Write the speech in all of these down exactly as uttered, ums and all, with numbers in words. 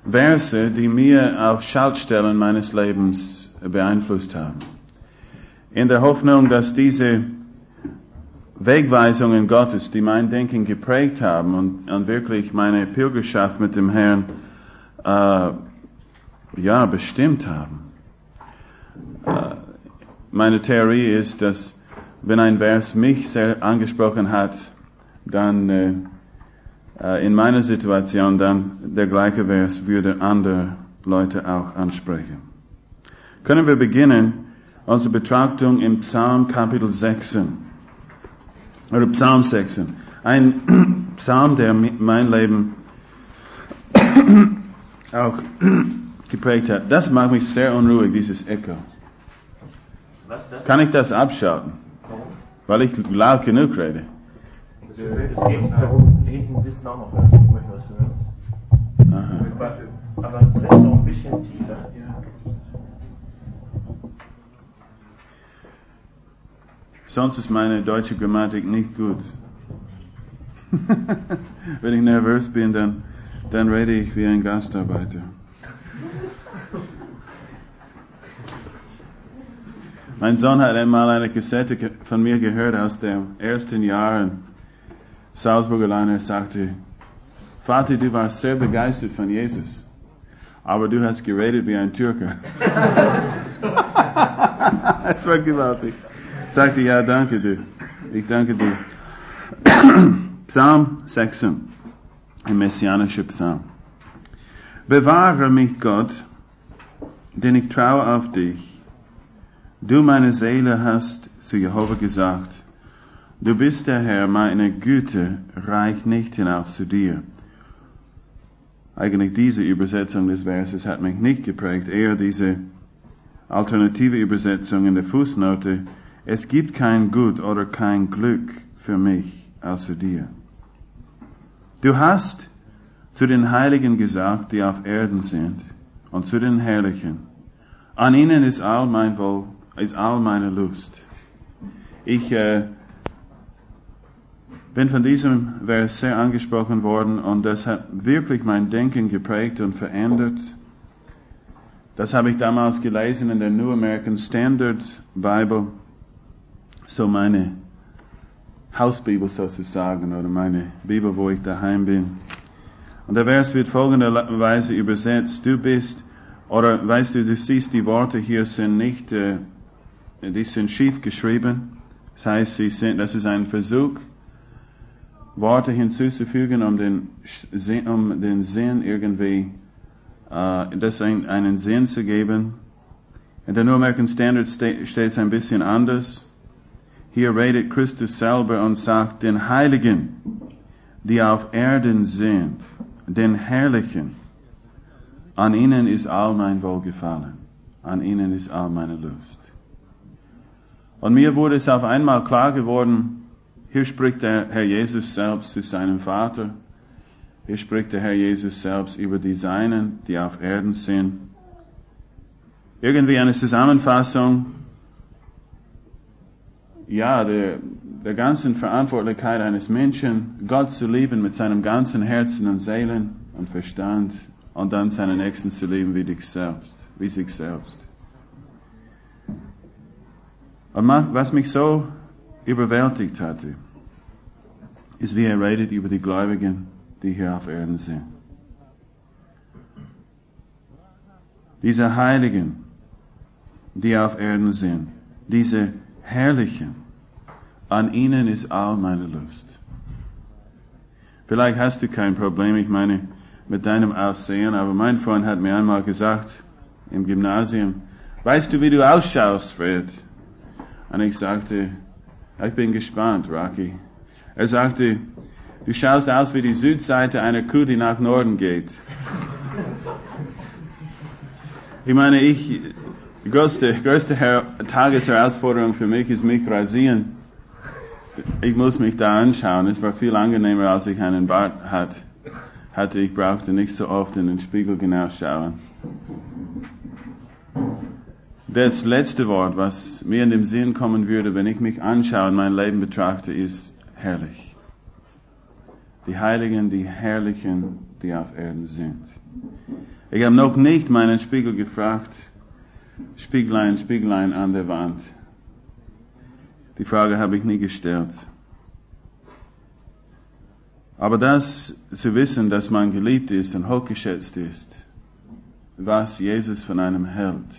Verse, die mir auf Schaltstellen meines Lebens beeinflusst haben. In der Hoffnung, dass diese Wegweisungen Gottes, die mein Denken geprägt haben und, und wirklich meine Pilgerschaft mit dem Herrn äh, ja, bestimmt haben. Äh, meine Theorie ist, dass wenn ein Vers mich sehr angesprochen hat, dann äh, in meiner Situation dann der gleiche Vers würde andere Leute auch ansprechen. Können wir beginnen, unsere Betrachtung im Psalm Kapitel sechzehn. Oder Psalm sechzehn. Ein Psalm, der mein Leben auch geprägt hat. Das macht mich sehr unruhig, dieses Echo. Was das? Kann ich das abschalten? Warum? Weil ich laut genug rede. Es geht darum, die hinten sitzen auch noch Leute, die möchten was hören. Aha. Aber vielleicht noch ein bisschen tiefer. Ja. Sonst ist meine deutsche Grammatik nicht gut. Wenn ich nervös bin, dann, dann rede ich wie ein Gastarbeiter. Mein Sohn hat einmal eine Kassette von mir gehört aus den ersten Jahren. Salzburger Leiner sagte, Vater, du warst sehr begeistert von Jesus, aber du hast geredet wie ein Türke. Das war gewaltig. Ich sagte, ja, danke dir. Ich danke dir. Psalm sechzehn, ein messianischer Psalm. Bewahre mich, Gott, denn ich traue auf dich. Du, meine Seele, hast zu Jehova gesagt, du bist der Herr, meine Güte reicht nicht hinauf zu dir. Eigentlich diese Übersetzung des Verses hat mich nicht geprägt, eher diese alternative Übersetzung in der Fußnote. Es gibt kein Gut oder kein Glück für mich außer dir. Du hast zu den Heiligen gesagt, die auf Erden sind, und zu den Herrlichen. An ihnen ist all mein Wohl, ist all meine Lust. Ich äh, bin von diesem Vers sehr angesprochen worden und das hat wirklich mein Denken geprägt und verändert. Das habe ich damals gelesen in der New American Standard Bible, so meine Hausbibel sozusagen oder meine Bibel, wo ich daheim bin. Und der Vers wird folgenderweise übersetzt: Du bist, oder weißt du, du siehst, die Worte hier sind nicht, äh, die sind schief geschrieben. Das heißt, sie sind, das ist ein Versuch, Worte hinzuzufügen, um den, um den Sinn irgendwie, äh, das ein, einen Sinn zu geben. In der New American Standard steht es ein bisschen anders. Hier redet Christus selber und sagt, den Heiligen, die auf Erden sind, den Herrlichen, an ihnen ist all mein Wohlgefallen, an ihnen ist all meine Lust. Und mir wurde es auf einmal klar geworden, hier spricht der Herr Jesus selbst zu seinem Vater. Hier spricht der Herr Jesus selbst über die Seinen, die auf Erden sind. Irgendwie eine Zusammenfassung, ja, der, der ganzen Verantwortlichkeit eines Menschen, Gott zu lieben mit seinem ganzen Herzen und Seelen und Verstand und dann seinen Nächsten zu lieben wie dich selbst, wie sich selbst. Und was mich so überwältigt hatte, ist, wie er redet über die Gläubigen, die hier auf Erden sind. Diese Heiligen, die auf Erden sind, diese Herrlichen, an ihnen ist all meine Lust. Vielleicht hast du kein Problem, ich meine, mit deinem Aussehen, aber mein Freund hat mir einmal gesagt, im Gymnasium, weißt du, wie du ausschaust, Fred? Und ich sagte, ich bin gespannt, Rocky. Er sagte, du schaust aus wie die Südseite einer Kuh, die nach Norden geht. Ich meine, ich, die größte, größte Her- Tagesherausforderung für mich ist mich rasieren. Ich muss mich da anschauen. Es war viel angenehmer, als ich einen Bart hat, hatte. Ich brauchte nicht so oft in den Spiegel genau schauen. Das letzte Wort, was mir in den Sinn kommen würde, wenn ich mich anschaue und mein Leben betrachte, ist herrlich. Die Heiligen, die Herrlichen, die auf Erden sind. Ich habe noch nicht meinen Spiegel gefragt, Spieglein, Spieglein an der Wand. Die Frage habe ich nie gestellt. Aber das zu wissen, dass man geliebt ist und hochgeschätzt ist, was Jesus von einem hält.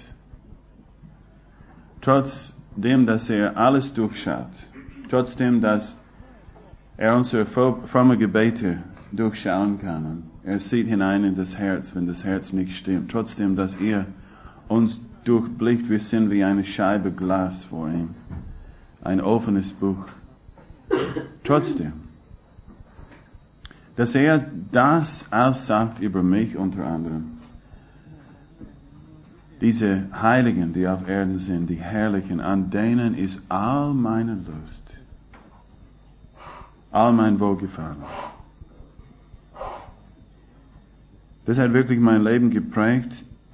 Trotzdem, dass er alles durchschaut, trotzdem, dass er unsere frommen Gebete durchschauen kann. Er sieht hinein in das Herz, wenn das Herz nicht stimmt. Trotzdem, dass er uns durchblickt, wir sind wie eine Scheibe Glas vor ihm. Ein offenes Buch. Trotzdem, dass er das aussagt über mich unter anderem. Diese Heiligen, die auf Erden sind, die Herrlichen, an denen ist all meine Lust, all mein Wohlgefallen. Das hat wirklich mein Leben geprägt.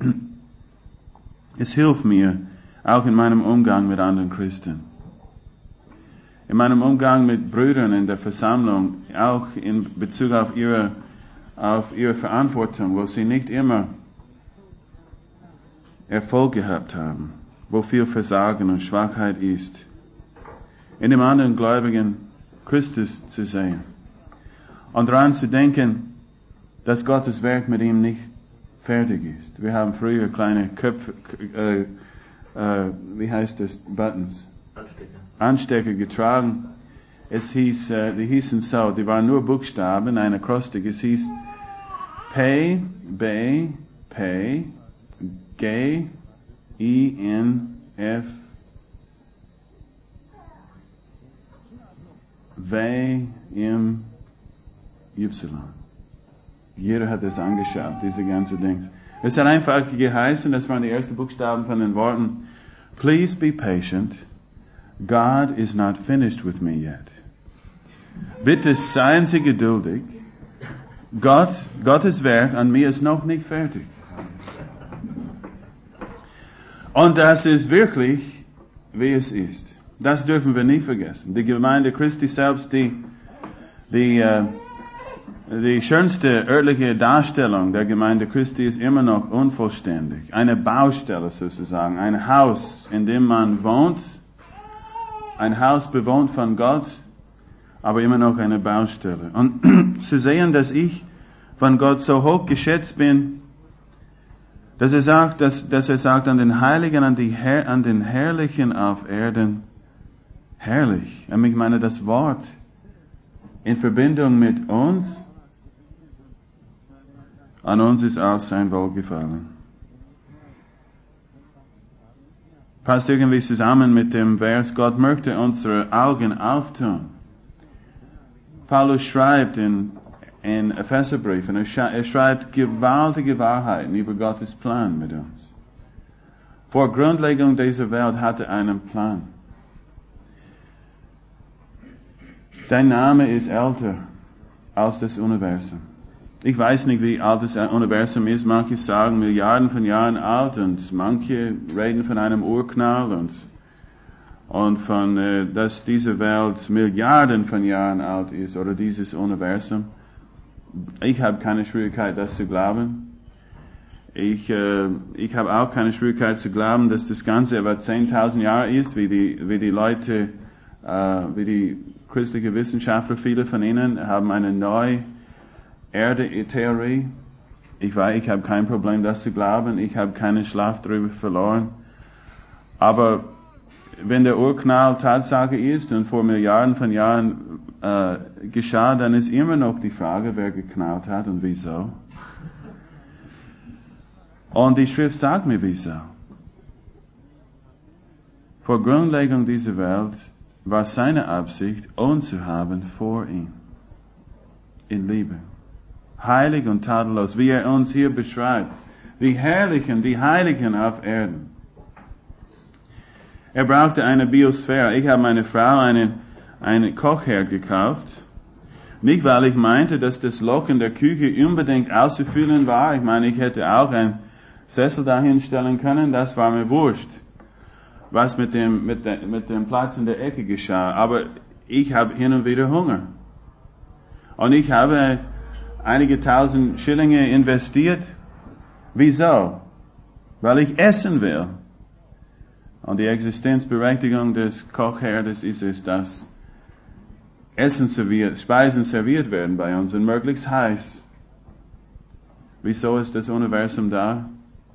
Es hilft mir, auch in meinem Umgang mit anderen Christen. In meinem Umgang mit Brüdern in der Versammlung, auch in Bezug auf ihre, auf ihre Verantwortung, wo sie nicht immer Erfolg gehabt haben, wo viel Versagen und Schwachheit ist. In dem anderen Gläubigen Christus zu sehen und daran zu denken, dass Gottes Werk mit ihm nicht fertig ist. Wir haben früher kleine Köpfe, äh, äh, wie heißt das, Buttons? Anstecker. Anstecker getragen. Es hieß, äh, die hießen so, die waren nur Buchstaben, ein Akrostik. Es hieß P, B, P, G, I, N, F, W, M, Y. Jeder hat das angeschaut, diese ganze Dings. Es hat einfach geheißen, das waren die ersten Buchstaben von den Worten, Please be patient, God is not finished with me yet. Bitte seien Sie geduldig, Gott, Gottes Werk an mir ist noch nicht fertig. Und das ist wirklich, wie es ist. Das dürfen wir nie vergessen. Die Gemeinde Christi selbst, die, die, äh, die schönste örtliche Darstellung der Gemeinde Christi ist immer noch unvollständig. Eine Baustelle sozusagen, ein Haus, in dem man wohnt, ein Haus bewohnt von Gott, aber immer noch eine Baustelle. Und zu sehen, dass ich von Gott so hoch geschätzt bin, dass er sagt, dass, dass er sagt, an den Heiligen, an, die Herr, an den Herrlichen auf Erden, herrlich. Ich meine, das Wort in Verbindung mit uns, an uns ist alles sein Wohlgefallen. Passt irgendwie zusammen mit dem Vers, Gott möchte unsere Augen auftun. Paulus schreibt in in Epheserbrief, und er schreibt gewaltige Wahrheiten über Gottes Plan mit uns. Vor Grundlegung dieser Welt hatte er einen Plan. Dein Name ist älter als das Universum. Ich weiß nicht, wie alt das Universum ist. Manche sagen Milliarden von Jahren alt und manche reden von einem Urknall und, und von, äh, dass diese Welt Milliarden von Jahren alt ist oder dieses Universum. Ich habe keine Schwierigkeit, das zu glauben. Ich, äh, ich habe auch keine Schwierigkeit zu glauben, dass das Ganze etwa zehntausend Jahre ist, wie die, wie die Leute, äh, wie die christlichen Wissenschaftler, viele von ihnen haben eine neue Erde-Theorie. Ich weiß, ich habe kein Problem, das zu glauben. Ich habe keinen Schlaf darüber verloren. Aber wenn der Urknall Tatsache ist und vor Milliarden von Jahren äh, geschah, dann ist immer noch die Frage, wer geknallt hat und wieso. Und die Schrift sagt mir wieso. Vor Grundlegung dieser Welt war seine Absicht, uns zu haben vor ihm. In Liebe. Heilig und tadellos, wie er uns hier beschreibt. Die Herrlichen, die Heiligen auf Erden. Er brauchte eine Biosphäre. Ich habe meine Frau einen, einen Kochherd gekauft. Nicht, weil ich meinte, dass das Loch in der Küche unbedingt auszufüllen war. Ich meine, ich hätte auch einen Sessel dahin stellen können. Das war mir wurscht, was mit dem, mit, de, mit dem Platz in der Ecke geschah. Aber ich habe hin und wieder Hunger. Und ich habe einige tausend Schillinge investiert Wieso? Weil ich essen will. Und die Existenzberechtigung des Kochherdes ist es, dass Essen serviert, Speisen serviert werden bei uns und möglichst heiß. Wieso ist das Universum da?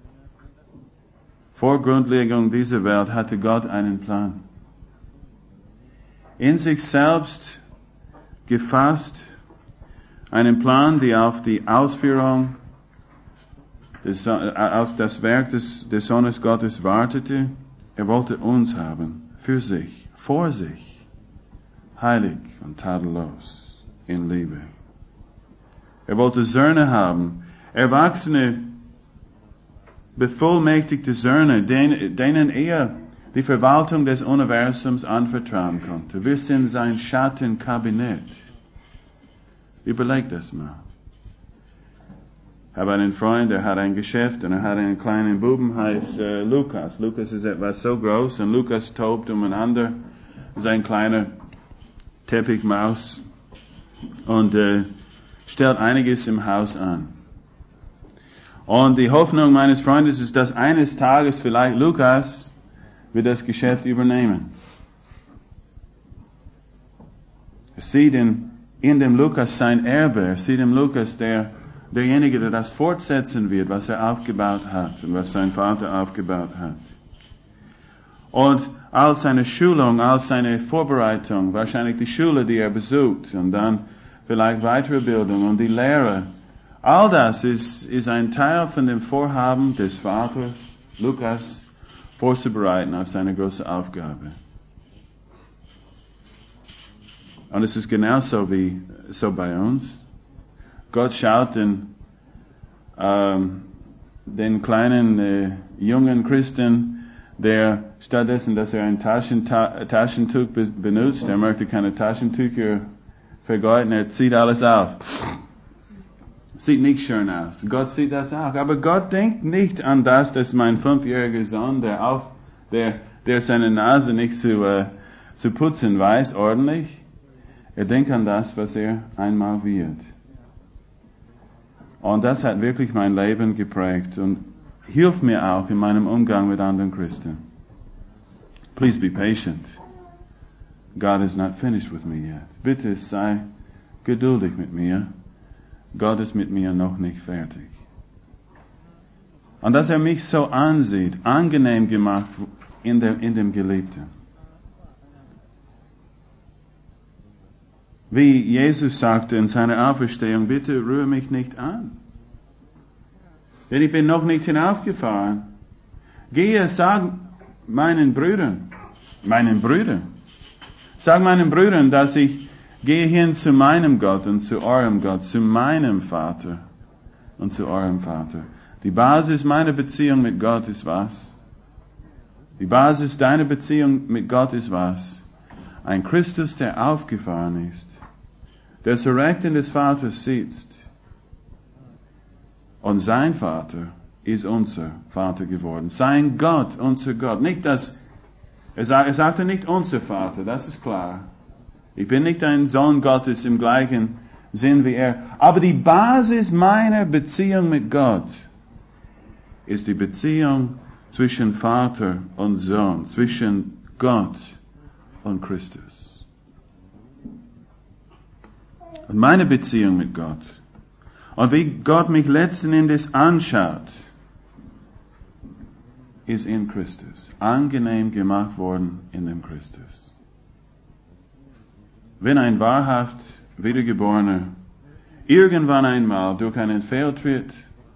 Vor Grundlegung dieser Welt hatte Gott einen Plan. In sich selbst gefasst, einen Plan, der auf die Ausführung, des, auf das Werk des, des Sohnes Gottes wartete. Er wollte uns haben, für sich, vor sich, heilig und tadellos, in Liebe. Er wollte Söhne haben, erwachsene, bevollmächtigte Söhne, denen, denen er die Verwaltung des Universums anvertrauen konnte. Wir sind sein Schattenkabinett. Überleg das mal. Ich habe einen Freund, der hat ein Geschäft und er hat einen kleinen Buben, heißt äh, Lukas. Lukas ist etwas so groß und Lukas tobt umeinander, sein kleiner Teppichmaus und äh, stellt einiges im Haus an. Und die Hoffnung meines Freundes ist, dass eines Tages vielleicht Lukas wird das Geschäft übernehmen. Er sieht in, in dem Lukas sein Erbe, er sieht im Lukas der derjenige, der das fortsetzen wird, was er aufgebaut hat und was sein Vater aufgebaut hat. Und als seine Schulung, als seine Vorbereitung, wahrscheinlich die Schule, die er besucht und dann vielleicht weitere Bildung und die Lehre, all das ist, ist ein Teil von dem Vorhaben des Vaters, Lukas, vorzubereiten auf seine große Aufgabe. Und es ist genauso wie so bei uns. Gott schaut den, ähm, den kleinen äh, jungen Christen, der stattdessen, dass er ein Taschenta- Taschentuch be- benutzt, er möchte keine Taschentücher vergeuden, er zieht alles auf. Sieht nicht schön aus. Gott sieht das auch. Aber Gott denkt nicht an das, dass mein fünfjähriger Sohn, der auf, der, der seine Nase nicht zu, äh, zu putzen weiß, ordentlich, er denkt an das, was er einmal wird. Und das hat wirklich mein Leben geprägt und hilft mir auch in meinem Umgang mit anderen Christen. Please be patient. God is not finished with me yet. Bitte sei geduldig mit mir. Gott ist mit mir noch nicht fertig. Und dass er mich so ansieht, angenehm gemacht in dem, in dem Geliebten. Wie Jesus sagte in seiner Auferstehung, bitte rühre mich nicht an. Denn ich bin noch nicht hinaufgefahren. Gehe, sag meinen Brüdern, meinen Brüdern, sag meinen Brüdern, dass ich gehe hin zu meinem Gott und zu eurem Gott, zu meinem Vater und zu eurem Vater. Die Basis meiner Beziehung mit Gott ist was? Die Basis deiner Beziehung mit Gott ist was? Ein Christus, der aufgefahren ist, der zur Rechten des Vaters sitzt. Und sein Vater ist unser Vater geworden. Sein Gott, unser Gott. Nicht das, er, sagt, er sagte nicht unser Vater, das ist klar. Ich bin nicht ein Sohn Gottes im gleichen Sinn wie er. Aber die Basis meiner Beziehung mit Gott ist die Beziehung zwischen Vater und Sohn, zwischen Gott und Christus. Und meine Beziehung mit Gott und wie Gott mich letzten Endes anschaut, ist in Christus, angenehm gemacht worden in dem Christus. Wenn ein wahrhaft Wiedergeborener irgendwann einmal durch einen Fehltritt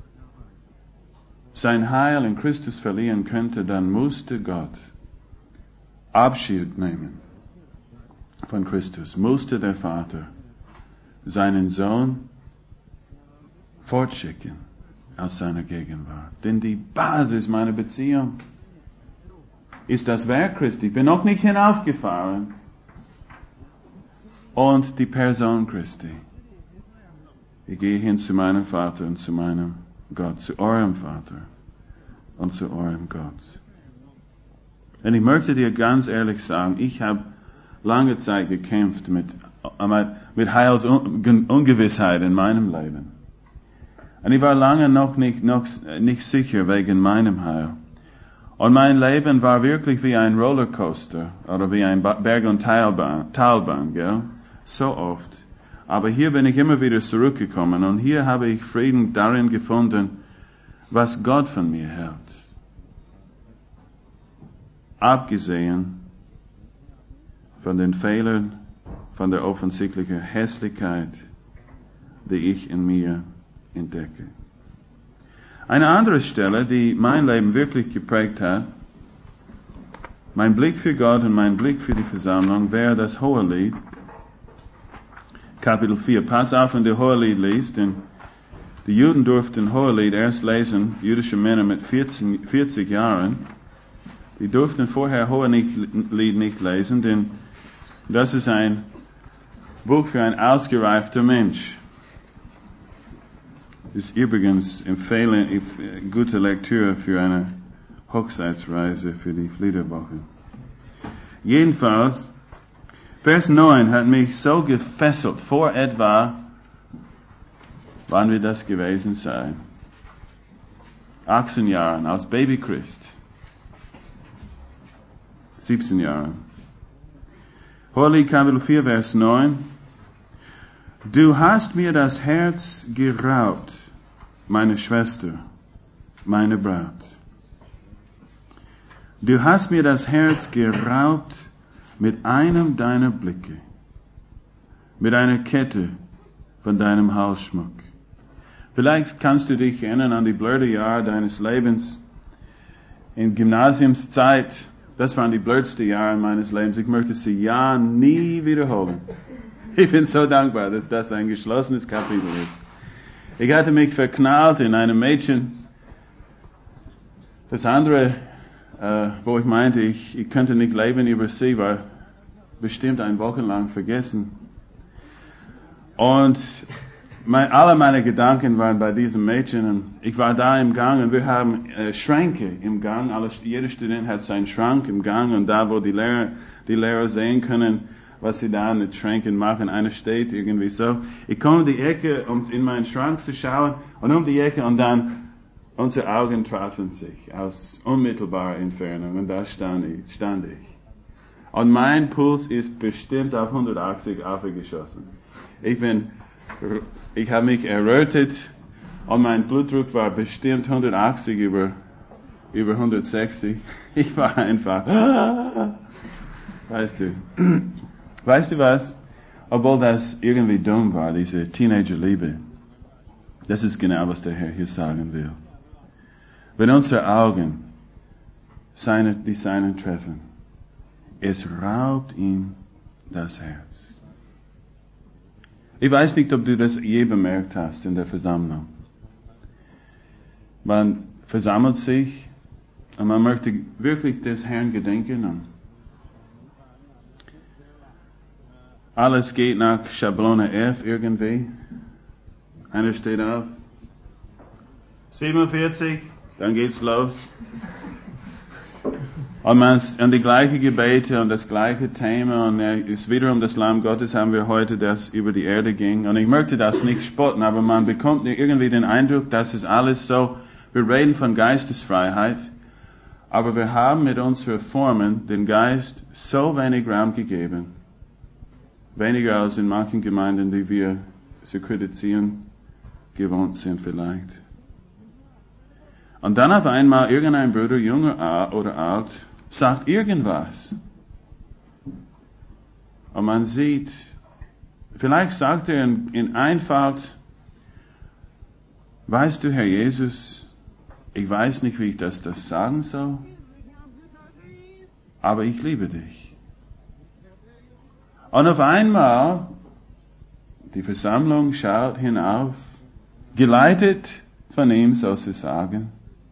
sein Heil in Christus verlieren könnte, dann musste Gott Abschied nehmen von Christus, musste der Vater seinen Sohn fortschicken aus seiner Gegenwart. Denn die Basis meiner Beziehung ist das Werk Christi. Ich bin noch nicht hinaufgefahren. Und die Person Christi. Ich gehe hin zu meinem Vater und zu meinem Gott, zu eurem Vater und zu eurem Gott. Und ich möchte dir ganz ehrlich sagen, ich habe lange Zeit gekämpft mit, mit Heilsungewissheit in meinem Leben. Und ich war lange noch nicht, noch nicht sicher wegen meinem Heil. Und mein Leben war wirklich wie ein Rollercoaster oder wie ein Berg- und Talbahn, Talbahn, gell? So oft. Aber hier bin ich immer wieder zurückgekommen und hier habe ich Frieden darin gefunden, was Gott von mir hält. Abgesehen von den Fehlern, von der offensichtlichen Hässlichkeit, die ich in mir entdecke. Eine andere Stelle, die mein Leben wirklich geprägt hat, mein Blick für Gott und mein Blick für die Versammlung, wäre das Hohelied, Kapitel vier. Pass auf, wenn du Hohelied liest, denn die Juden durften Hohelied erst lesen, jüdische Männer mit vierzig, vierzig Jahren. Die durften vorher Hohelied nicht lesen, denn das ist ein Buch für ein ausgereifter Mensch. Ist übrigens empfehlen, gute Lektüre für eine Hochzeitsreise für die Fliederwoche. Jedenfalls, Vers neun hat mich so gefesselt, vor etwa, wann wird das gewesen sein? achtzehn Jahren, als Baby Christ. siebzehn Jahre. Hohelied Kapitel vier, Vers neun. Du hast mir das Herz geraubt, meine Schwester, meine Braut. Du hast mir das Herz geraubt mit einem deiner Blicke, mit einer Kette von deinem Halsschmuck. Vielleicht kannst du dich erinnern an die blöde Jahre deines Lebens. In Gymnasiumszeit, das waren die blödsten Jahre meines Lebens. Ich möchte sie ja nie wiederholen. Ich bin so dankbar, dass das ein geschlossenes Kapitel ist. Ich hatte mich verknallt in einem Mädchen. Das andere, äh, wo ich meinte, ich, ich könnte nicht leben über sie, war bestimmt eine Woche lang vergessen. Und mein, alle meine Gedanken waren bei diesem Mädchen. Und ich war da im Gang und wir haben äh, Schränke im Gang. Alles, jeder Student hat seinen Schrank im Gang und da, wo die Lehrer, die Lehrer sehen können, was sie da mit Schränken machen. Einer steht irgendwie so. Ich komme um die Ecke, um in meinen Schrank zu schauen und um die Ecke und dann unsere Augen trafen sich aus unmittelbarer Entfernung und da stand ich. Stand ich. Und mein Puls ist bestimmt auf hundertachtzig aufgeschossen. Ich bin, ich habe mich errötet und mein Blutdruck war bestimmt hundertachtzig über, über hundertsechzig. Ich war einfach, weißt du. Weißt du was? Obwohl das irgendwie dumm war, diese Teenagerliebe, das ist genau, was der Herr hier sagen will. Wenn unsere Augen seine, die Seinen treffen, es raubt ihm das Herz. Ich weiß nicht, ob du das je bemerkt hast in der Versammlung. Man versammelt sich und man möchte wirklich des Herrn gedenken und alles geht nach Schablone F irgendwie. Einer steht auf. siebenundvierzig, dann geht's los. Und man und die gleiche Gebete und das gleiche Thema und es ist wiederum das Lamm Gottes haben wir heute, das über die Erde ging. Und ich möchte das nicht spotten, aber man bekommt irgendwie den Eindruck, dass es alles so, wir reden von Geistesfreiheit, aber wir haben mit unseren Formen den Geist so wenig Raum gegeben. Weniger als in manchen Gemeinden, die wir zu kritisieren gewohnt sind vielleicht. Und dann auf einmal irgendein Bruder, junger oder alt, sagt irgendwas. Und man sieht, vielleicht sagt er in, in Einfalt, weißt du, Herr Jesus, ich weiß nicht, wie ich das, das sagen soll, aber ich liebe dich. Und auf einmal, die Versammlung schaut hinauf, geleitet von ihm, soll sie sagen,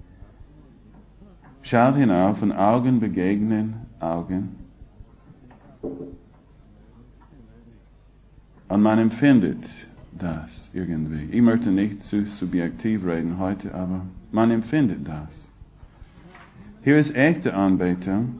schaut hinauf und Augen begegnen Augen. Und man empfindet das irgendwie. Ich möchte nicht zu subjektiv reden heute, aber man empfindet das. Hier ist echte Anbetung,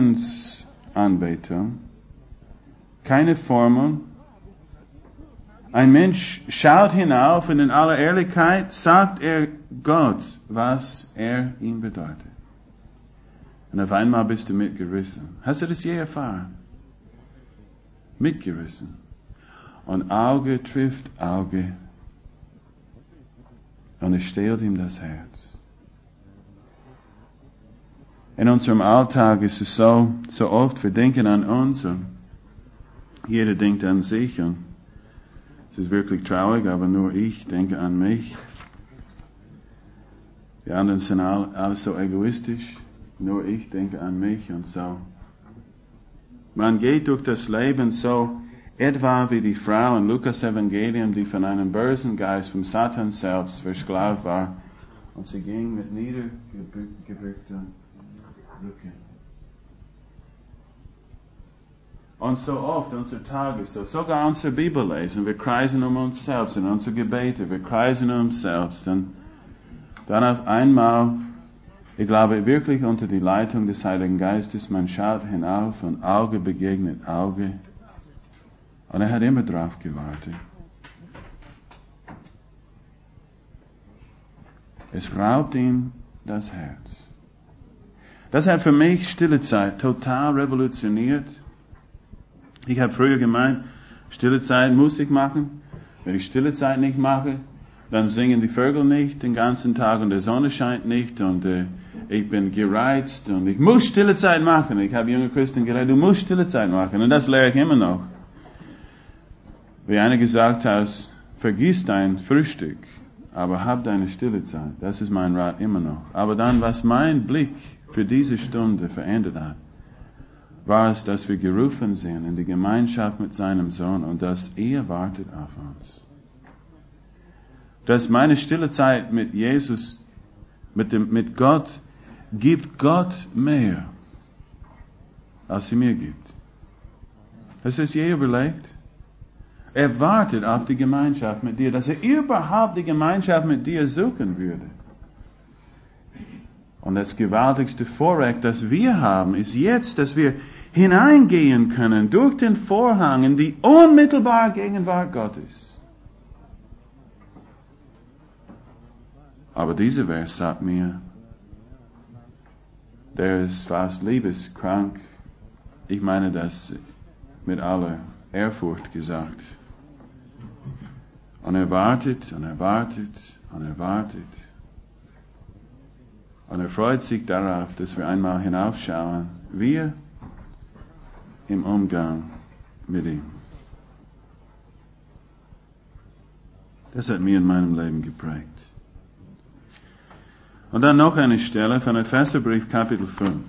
Herzensanbetung, keine Formeln, Ein Mensch schaut hinauf und in aller Ehrlichkeit sagt er Gott, was er ihm bedeutet. Und auf einmal bist du mitgerissen. Hast du das je erfahren? Mitgerissen. Und Auge trifft Auge. Und es stählt ihm das Herz. In unserem Alltag ist es so, so oft, wir denken an uns und jeder denkt an sich und es ist wirklich traurig, aber nur ich denke an mich. Die anderen sind alle so egoistisch, nur ich denke an mich und so. Man geht durch das Leben so etwa wie die Frau in Lukas Evangelium, die von einem bösen Geist, vom Satan selbst, versklavt war. Und sie ging mit niedergebückten Rücken. Und so oft, unser Tag ist so, sogar unser Bibellesen, wir kreisen um uns selbst, in unsere Gebete, wir kreisen um uns selbst. Und dann auf einmal, ich glaube wirklich unter die Leitung des Heiligen Geistes, man schaut hinauf und Auge begegnet Auge. Und er hat immer drauf gewartet. Es raubt ihm das Herz. Das hat für mich Stille Zeit total revolutioniert. Ich habe früher gemeint, Stille Zeit muss ich machen. Wenn ich Stille Zeit nicht mache, dann singen die Vögel nicht den ganzen Tag und die Sonne scheint nicht und äh, ich bin gereizt und ich muss Stille Zeit machen. Ich habe junge Christen gesagt, du musst Stille Zeit machen und das lehre ich immer noch. Wie einer gesagt hat, vergiss dein Frühstück, aber hab deine Stille Zeit. Das ist mein Rat immer noch. Aber dann, was mein Blick für diese Stunde verändert hat, war es, dass wir gerufen sind in die Gemeinschaft mit seinem Sohn und dass er wartet auf uns. Dass meine stille Zeit mit Jesus, mit dem, mit Gott, gibt Gott mehr, als sie mir gibt. Hast du es je überlegt? Er wartet auf die Gemeinschaft mit dir, dass er überhaupt die Gemeinschaft mit dir suchen würde. Und das gewaltigste Vorrecht, das wir haben, ist jetzt, dass wir hineingehen können durch den Vorhang in die unmittelbare Gegenwart Gottes. Aber dieser Vers sagt mir, der ist fast liebeskrank. Ich meine das mit aller Ehrfurcht gesagt. Und er wartet, und er wartet, und er wartet. Und er freut sich darauf, dass wir einmal hinaufschauen. Wir im Umgang mit ihm. Das hat mir in meinem Leben geprägt. Und dann noch eine Stelle von Epheserbrief Kapitel fünf.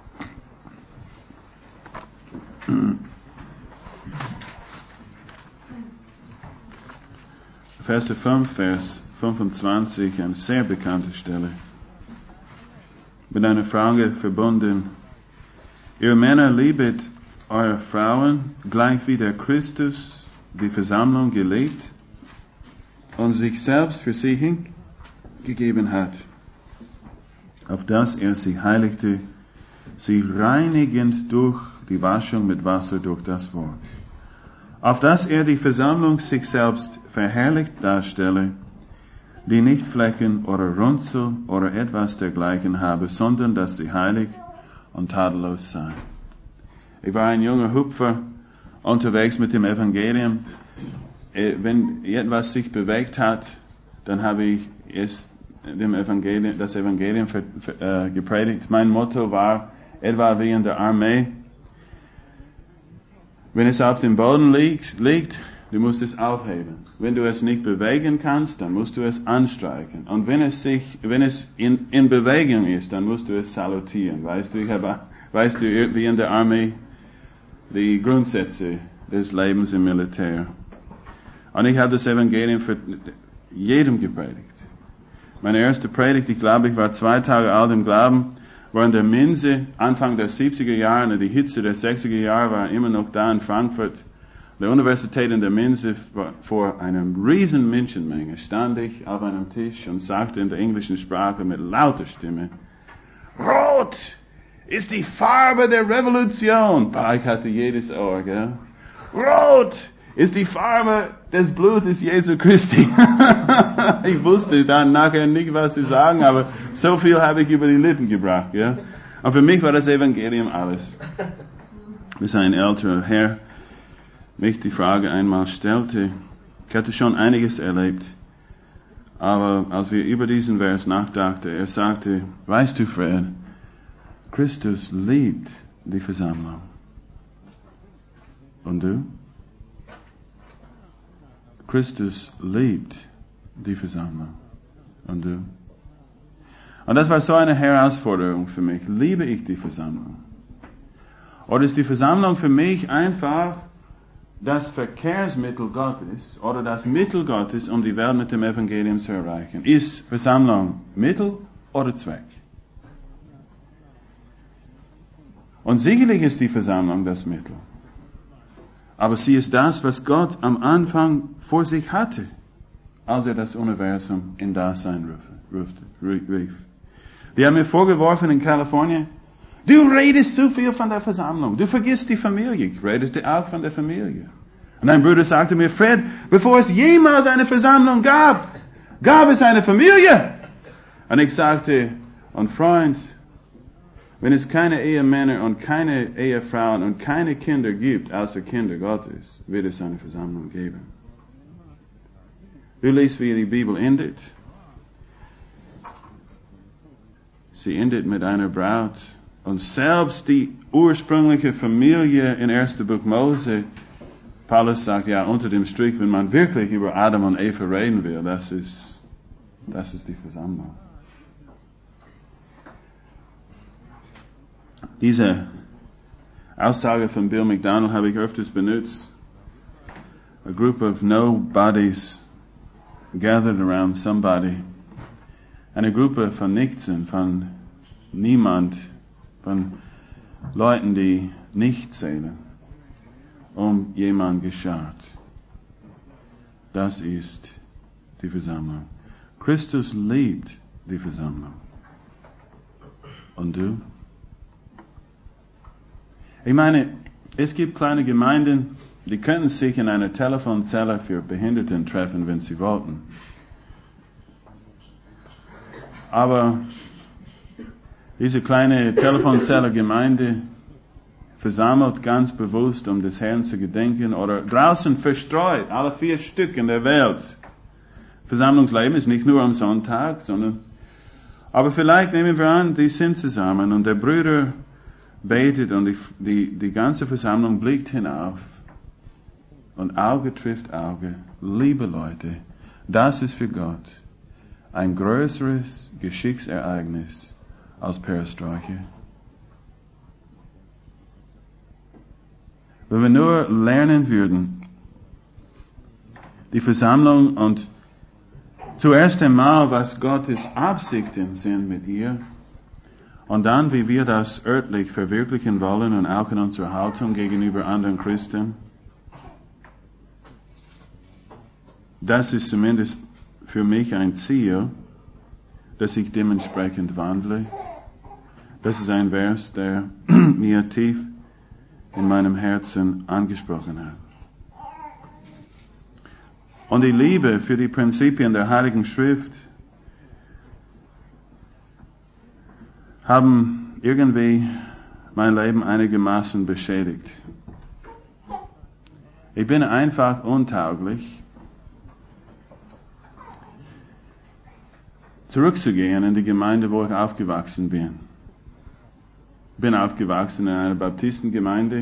Epheser fünf, Vers fünfundzwanzig, eine sehr bekannte Stelle. Mit einer Frage verbunden. Ihr Männer liebet eure Frauen, gleich wie der Christus die Versammlung geliebt und sich selbst für sie hingegeben hat, auf dass er sie heiligte, sie reinigend durch die Waschung mit Wasser durch das Wort, auf dass er die Versammlung sich selbst verherrlicht darstelle, die nicht Flecken oder Runzel oder etwas dergleichen habe, sondern dass sie heilig und tadellos sei. Ich war ein junger Hupfer unterwegs mit dem Evangelium. Wenn etwas sich bewegt hat, dann habe ich es dem Evangelium, das Evangelium für, für, äh, gepredigt. Mein Motto war etwa wie in der Armee: Wenn es auf dem Boden liegt, liegt, du musst es aufheben. Wenn du es nicht bewegen kannst, dann musst du es anstreichen. Und wenn es sich, wenn es in, in Bewegung ist, dann musst du es salutieren. Weißt du, ich habe, weißt du, wie in der Armee die Grundsätze des Lebens im Militär. Und ich habe das Evangelium für jedem gepredigt. Meine erste Predigt, ich glaube, ich war zwei Tage alt im Glauben, war in der Minse, Anfang der siebziger Jahre, und die Hitze der sechziger Jahre war immer noch da in Frankfurt. Der Universität in der Minse, vor einer riesen Menschenmenge, stand ich auf einem Tisch und sagte in der englischen Sprache mit lauter Stimme: Rot ist die Farbe der Revolution. Bah, ich hatte jedes Ohr, gell? Rot ist die Farbe des Blutes Jesu Christi. Ich wusste dann nachher nicht, was sie sagen, aber so viel habe ich über die Lippen gebracht. Ja? Und für mich war das Evangelium alles. Bis ein älterer Herr mich die Frage einmal stellte. Ich hatte schon einiges erlebt, aber als wir über diesen Vers nachdachten, er sagte, weißt du, Fred, Christus liebt die Versammlung. Und du? Christus liebt die Versammlung. Und du? Und das war so eine Herausforderung für mich. Liebe ich die Versammlung? Oder ist die Versammlung für mich einfach das Verkehrsmittel Gottes oder das Mittel Gottes, um die Welt mit dem Evangelium zu erreichen? Ist Versammlung Mittel oder Zweck? Und sicherlich ist die Versammlung das Mittel. Aber sie ist das, was Gott am Anfang vor sich hatte, als er das Universum in Dasein rief. Die haben mir vorgeworfen in Kalifornien, du redest zu viel von der Versammlung, du vergisst die Familie. Ich redete auch von der Familie. Und ein Bruder sagte mir, Fred, bevor es jemals eine Versammlung gab, gab es eine Familie. Und ich sagte, und Freund, wenn es keine Ehemänner und keine Ehefrauen und keine Kinder gibt, außer Kinder Gottes, wird es eine Versammlung geben. Du liest, wie die Bibel endet. Sie endet mit einer Braut. Und selbst die ursprüngliche Familie in ersten Buch Mose, Paulus sagt, ja, unter dem Strich, wenn man wirklich über Adam und Eva reden will, das ist, das ist die Versammlung. Diese Aussage von Bill McDonald habe ich öfters benutzt. A group of nobodies gathered around somebody. Eine Gruppe von Nichtsen, von niemand, von Leuten, die nicht zählen, um jemand geschart. Das ist die Versammlung. Christus liebt die Versammlung. Und du? Ich meine, es gibt kleine Gemeinden, die könnten sich in einer Telefonzelle für Behinderten treffen, wenn sie wollten. Aber diese kleine Telefonzelle-Gemeinde versammelt ganz bewusst, um des Herrn zu gedenken, oder draußen verstreut, alle vier Stück in der Welt. Versammlungsleben ist nicht nur am Sonntag, sondern, aber vielleicht nehmen wir an, die sind zusammen und der Bruder betet und die, die, die ganze Versammlung blickt hinauf und Auge trifft Auge. Liebe Leute, das ist für Gott ein größeres Geschicksereignis als Perestroika. Wenn wir nur lernen würden, die Versammlung und zuerst einmal, was Gottes Absichten sind mit ihr, und dann, wie wir das örtlich verwirklichen wollen und auch in unserer Haltung gegenüber anderen Christen, das ist zumindest für mich ein Ziel, dass ich dementsprechend wandle. Das ist ein Vers, der mir tief in meinem Herzen angesprochen hat. Und die Liebe für die Prinzipien der Heiligen Schrift haben irgendwie mein Leben einigermaßen beschädigt. Ich bin einfach untauglich, zurückzugehen in die Gemeinde, wo ich aufgewachsen bin. Ich bin aufgewachsen in einer Baptistengemeinde.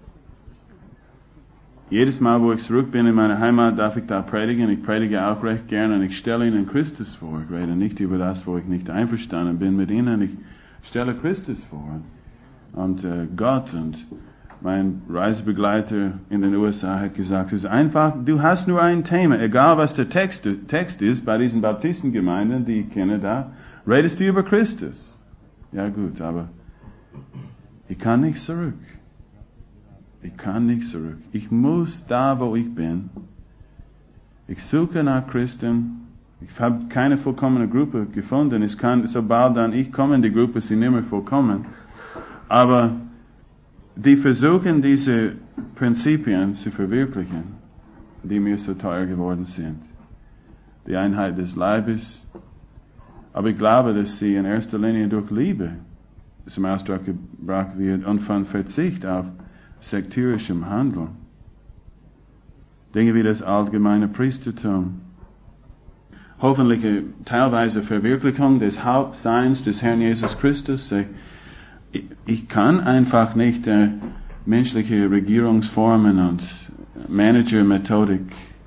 Jedes Mal, wo ich zurück bin in meine Heimat, darf ich da predigen. Ich predige auch recht gerne und ich stelle Ihnen Christus vor. Ich rede nicht über das, wo ich nicht einverstanden bin mit Ihnen. Ich stelle Christus vor. Und äh, Gott und mein Reisebegleiter in den U S A hat gesagt, es ist einfach, du hast nur ein Thema. Egal was der Text, Text ist, bei diesen Baptistengemeinden, die ich kenne da, redest du über Christus. Ja gut, aber ich kann nicht zurück. Ich kann nicht zurück. Ich muss da, wo ich bin. Ich suche nach Christen. Ich habe keine vollkommene Gruppe gefunden. Es kann, sobald dann ich komme in die Gruppe, sind nicht mehr vollkommen. Aber die versuchen, diese Prinzipien zu verwirklichen. die mir so teuer geworden sind. Die Einheit des Leibes. Aber ich glaube, dass sie in erster Linie durch Liebe zum Ausdruck gebracht wird und von Verzicht auf sekterischem Handeln. Dinge wie das allgemeine Priestertum. Hoffentliche teilweise Verwirklichung des Hauptseins des Herrn Jesus Christus. Ich, ich kann einfach nicht äh, menschliche Regierungsformen und Managermethodik.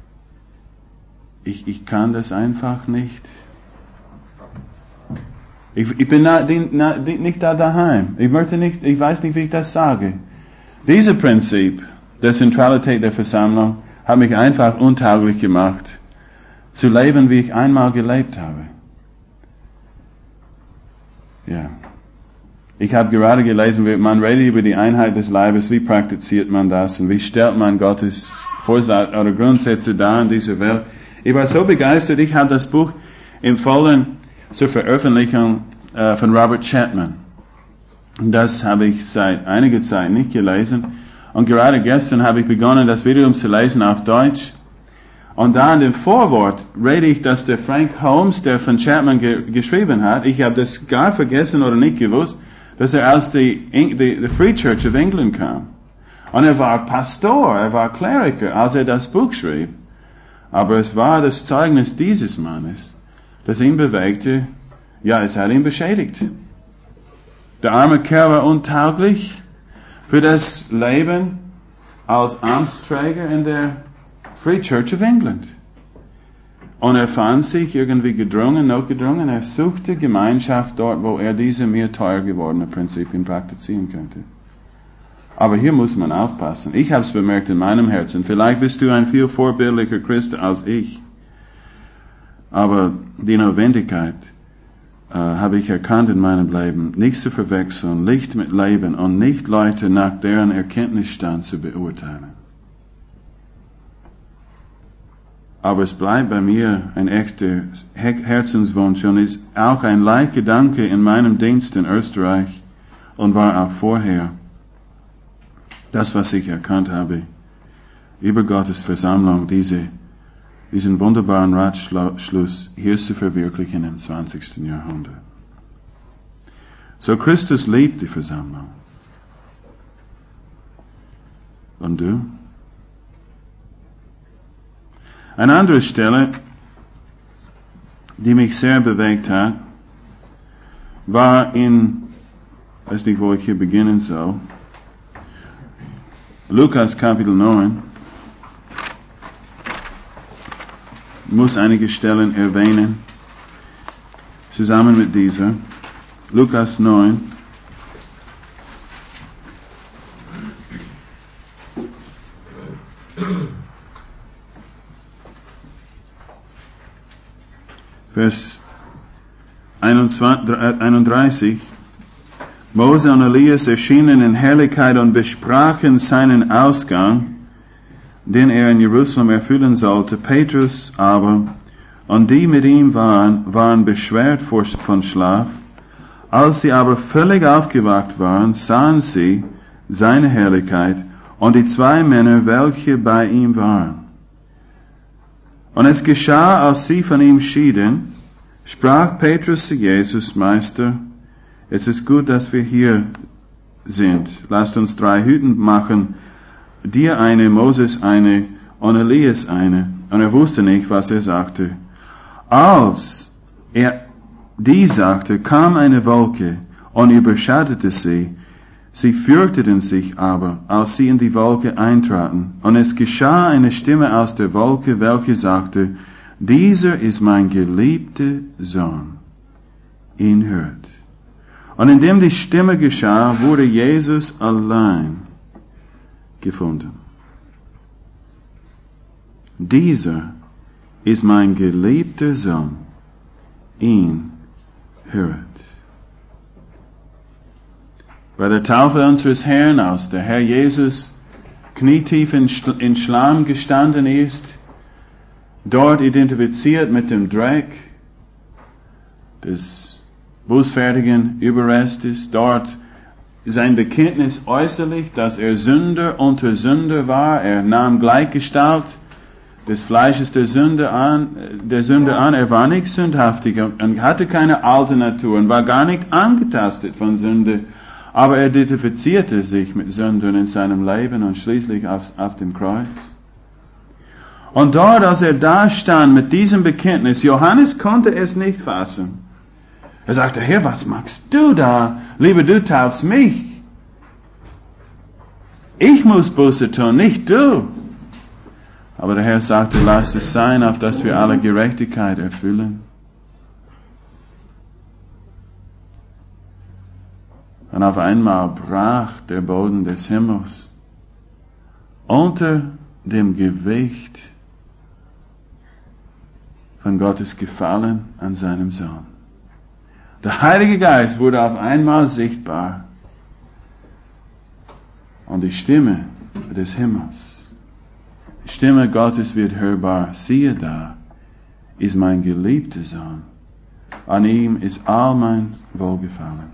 Ich, ich kann das einfach nicht. Ich, ich bin na, die, na, die, nicht da daheim. Ich möchte nicht, ich weiß nicht, wie ich das sage. Dieses Prinzip der Zentralität der Versammlung hat mich einfach untauglich gemacht, zu leben, wie ich einmal gelebt habe. Ja. Ich habe gerade gelesen, man redet über die Einheit des Leibes, wie praktiziert man das und wie stellt man Gottes Vorsatz oder Grundsätze dar in dieser Welt. Ich war so begeistert, ich habe das Buch empfohlen zur Veröffentlichung äh, von Robert Chapman. Das habe ich seit einiger Zeit nicht gelesen. Und gerade gestern habe ich begonnen, das wiederum zu lesen auf Deutsch. Und da in dem Vorwort rede ich, dass der Frank Holmes, der von Chapman ge- geschrieben hat, ich habe das gar vergessen oder nicht gewusst, dass er aus der Free Church of England kam. Und er war Pastor, er war Kleriker, als er das Buch schrieb. Aber es war das Zeugnis dieses Mannes, das ihn bewegte, ja, es hat ihn beschädigt. Der arme Kerl war untauglich für das Leben als Amtsträger in der Free Church of England. Und er fand sich irgendwie gedrungen, notgedrungen, er suchte Gemeinschaft dort, wo er diese mir teuer gewordenen Prinzipien praktizieren könnte. Aber hier muss man aufpassen. Ich habe es bemerkt in meinem Herzen. Vielleicht bist du ein viel vorbildlicher Christ als ich. Aber die Notwendigkeit äh, habe ich erkannt in meinem Leben, nicht zu verwechseln, Licht mit Leben und nicht Leute nach deren Erkenntnisstand zu beurteilen. Aber es bleibt bei mir ein echter Herzenswunsch und ist auch ein Leitgedanke in meinem Dienst in Österreich und war auch vorher das, was ich erkannt habe, über Gottes Versammlung, diese, diesen wunderbaren Ratschluss hier zu verwirklichen im zwanzigsten Jahrhundert. So Christus liebt die Versammlung. Und du? Eine andere Stelle, die mich sehr bewegt hat, war in, ich weiß nicht, wo ich hier beginnen soll, Lukas Kapitel neun. Ich muss einige Stellen erwähnen, zusammen mit dieser. Lukas neun. Vers einunddreißig. Mose und Elias erschienen in Herrlichkeit und besprachen seinen Ausgang, den er in Jerusalem erfüllen sollte. Petrus aber und die mit ihm waren, waren beschwert von Schlaf. Als sie aber völlig aufgewacht waren, sahen sie seine Herrlichkeit und die zwei Männer, welche bei ihm waren. Und es geschah, als sie von ihm schieden, sprach Petrus zu Jesus: Meister, es ist gut, dass wir hier sind. Lasst uns drei Hütten machen, dir eine, Moses eine und Elias eine. Und er wusste nicht, was er sagte. Als er dies sagte, kam eine Wolke und überschattete sie. Sie fürchteten sich aber, als sie in die Wolke eintraten. Und es geschah eine Stimme aus der Wolke, welche sagte: Dieser ist mein geliebter Sohn. Ihn hört. Und indem die Stimme geschah, wurde Jesus allein gefunden. Dieser ist mein geliebter Sohn. Ihn hört. Bei der Taufe unseres Herrn, als der Herr Jesus knietief in, Schl- in Schlamm gestanden ist, dort identifiziert mit dem Dreck des bußfertigen Überrestes, dort sein Bekenntnis äußerlich, dass er Sünder unter Sünder war, er nahm Gleichgestalt des Fleisches der Sünde an, der Sünde an. Er war nicht sündhaftig und hatte keine alte Natur und war gar nicht angetastet von Sünde. Aber er identifizierte sich mit Sünden in seinem Leben und schließlich auf, auf dem Kreuz. Und dort, als er da stand mit diesem Bekenntnis, Johannes konnte es nicht fassen. Er sagte, Herr, was machst du da? Lieber, du taufst mich. Ich muss Buße tun, nicht du. Aber der Herr sagte, lass es sein, auf dass wir alle Gerechtigkeit erfüllen. Und auf einmal brach der Boden des Himmels unter dem Gewicht von Gottes Gefallen an seinem Sohn. Der Heilige Geist wurde auf einmal sichtbar. Und die Stimme des Himmels, die Stimme Gottes wird hörbar. Siehe da, ist mein geliebter Sohn. An ihm ist all mein Wohlgefallen.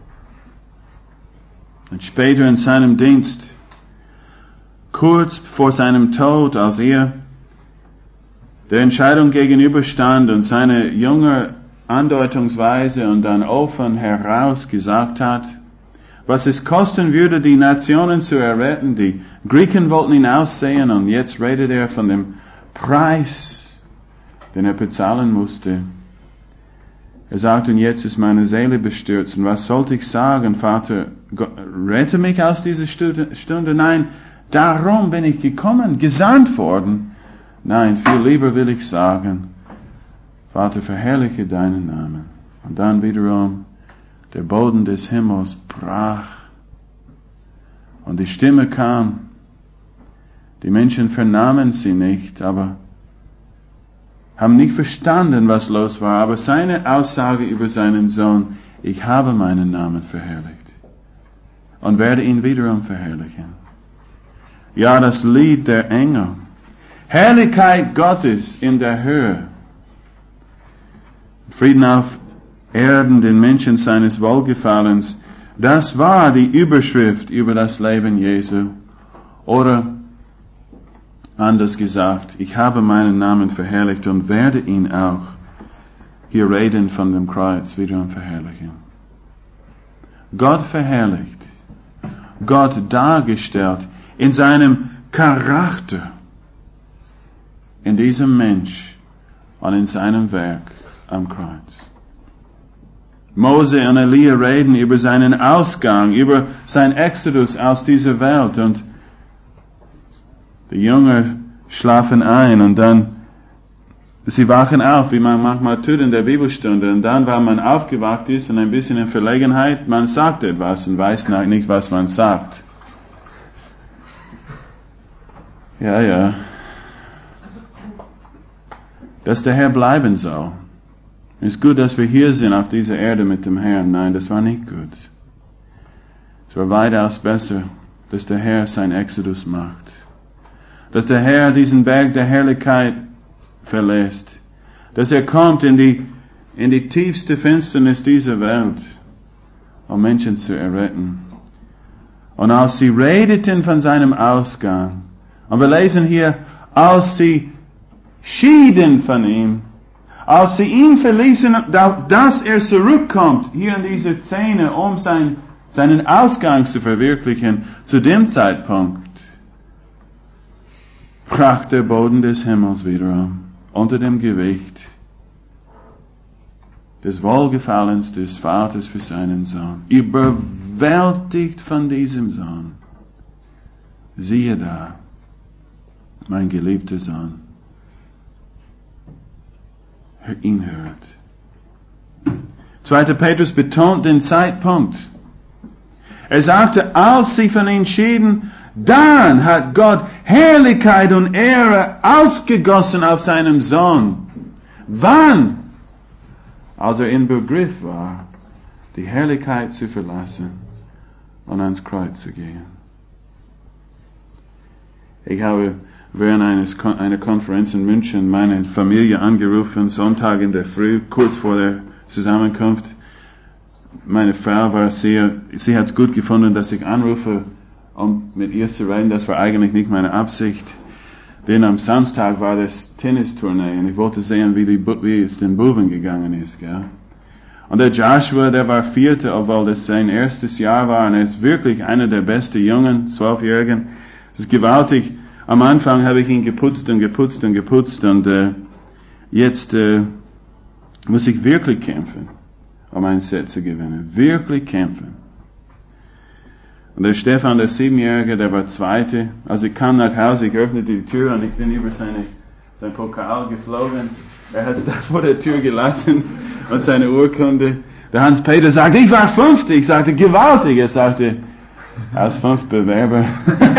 Und später in seinem Dienst, kurz vor seinem Tod, als er der Entscheidung gegenüberstand und seine junge andeutungsweise und dann offen heraus gesagt hat, was es kosten würde, die Nationen zu erretten. Die Griechen wollten ihn aussehen und jetzt redet er von dem Preis, den er bezahlen musste. Er sagt, und jetzt ist meine Seele bestürzt. Und was sollte ich sagen, Vater? Gott, rette mich aus dieser Stunde. Nein, darum bin ich gekommen, gesandt worden. Nein, viel lieber will ich sagen, Vater, verherrliche deinen Namen. Und dann wiederum, der Boden des Himmels brach. Und die Stimme kam. Die Menschen vernahmen sie nicht, aber haben nicht verstanden, was los war. Aber seine Aussage über seinen Sohn, ich habe meinen Namen verherrlicht und werde ihn wiederum verherrlichen. Ja, das Lied der Engel. Herrlichkeit Gottes in der Höhe. Frieden auf Erden den Menschen seines Wohlgefallens. Das war die Überschrift über das Leben Jesu. Oder anders gesagt, ich habe meinen Namen verherrlicht und werde ihn auch hier reden von dem Kreuz wiederum verherrlichen. Gott verherrlicht, Gott dargestellt in seinem Charakter, in diesem Mensch und in seinem Werk am Kreuz. Mose und Elia reden über seinen Ausgang, über sein Exodus aus dieser Welt und die Jünger schlafen ein und dann sie wachen auf, wie man manchmal tut in der Bibelstunde. Und dann, weil man aufgewacht ist und ein bisschen in Verlegenheit, man sagt etwas und weiß nicht, was man sagt. Ja, ja. Dass der Herr bleiben soll. Es ist gut, dass wir hier sind auf dieser Erde mit dem Herrn. Nein, das war nicht gut. Es war weitaus besser, dass der Herr sein Exodus macht. Dass der Herr diesen Berg der Herrlichkeit verlässt. Dass er kommt in die, in die tiefste Finsternis dieser Welt, um Menschen zu erretten. Und als sie redeten von seinem Ausgang, und wir lesen hier, als sie schieden von ihm, als sie ihn verließen, dass er zurückkommt, hier in diese Szene, um sein, seinen Ausgang zu verwirklichen, zu dem Zeitpunkt, brach der Boden des Himmels wiederum unter dem Gewicht des Wohlgefallens des Vaters für seinen Sohn. Überwältigt von diesem Sohn. Siehe da, mein geliebter Sohn. Ihn hört. Zweiter Petrus betont den Zeitpunkt. Er sagte, als sie von ihm schieden, dann hat Gott Herrlichkeit und Ehre ausgegossen auf seinem Sohn. Wann? Als er in Begriff war, die Herrlichkeit zu verlassen und ans Kreuz zu gehen. Ich habe während eines, einer Konferenz in München meine Familie angerufen, Sonntag in der Früh, kurz vor der Zusammenkunft. Meine Frau war sehr, sie hat es gut gefunden, dass ich anrufe, um mit ihr zu reden. Das war eigentlich nicht meine Absicht. Denn am Samstag war das Tennistournee und ich wollte sehen, wie, die, wie es den Buben gegangen ist, gell? Und der Joshua, der war Vierte, obwohl das sein erstes Jahr war und er ist wirklich einer der besten Jungen, Zwölfjährigen. Es ist gewaltig. Am Anfang habe ich ihn geputzt und geputzt und geputzt und äh, jetzt äh, muss ich wirklich kämpfen, um ein Set zu gewinnen. Wirklich kämpfen. Und der Stefan, der Siebenjährige, der war Zweite. Also ich kam nach Hause, ich öffnete die Tür und ich bin über seine, sein Pokal geflogen. Er hat es da vor der Tür gelassen und seine Urkunde. Der Hans-Peter sagte, ich war Fünfte. Ich sagte, gewaltig. Er sagte, als Fünftbewerber.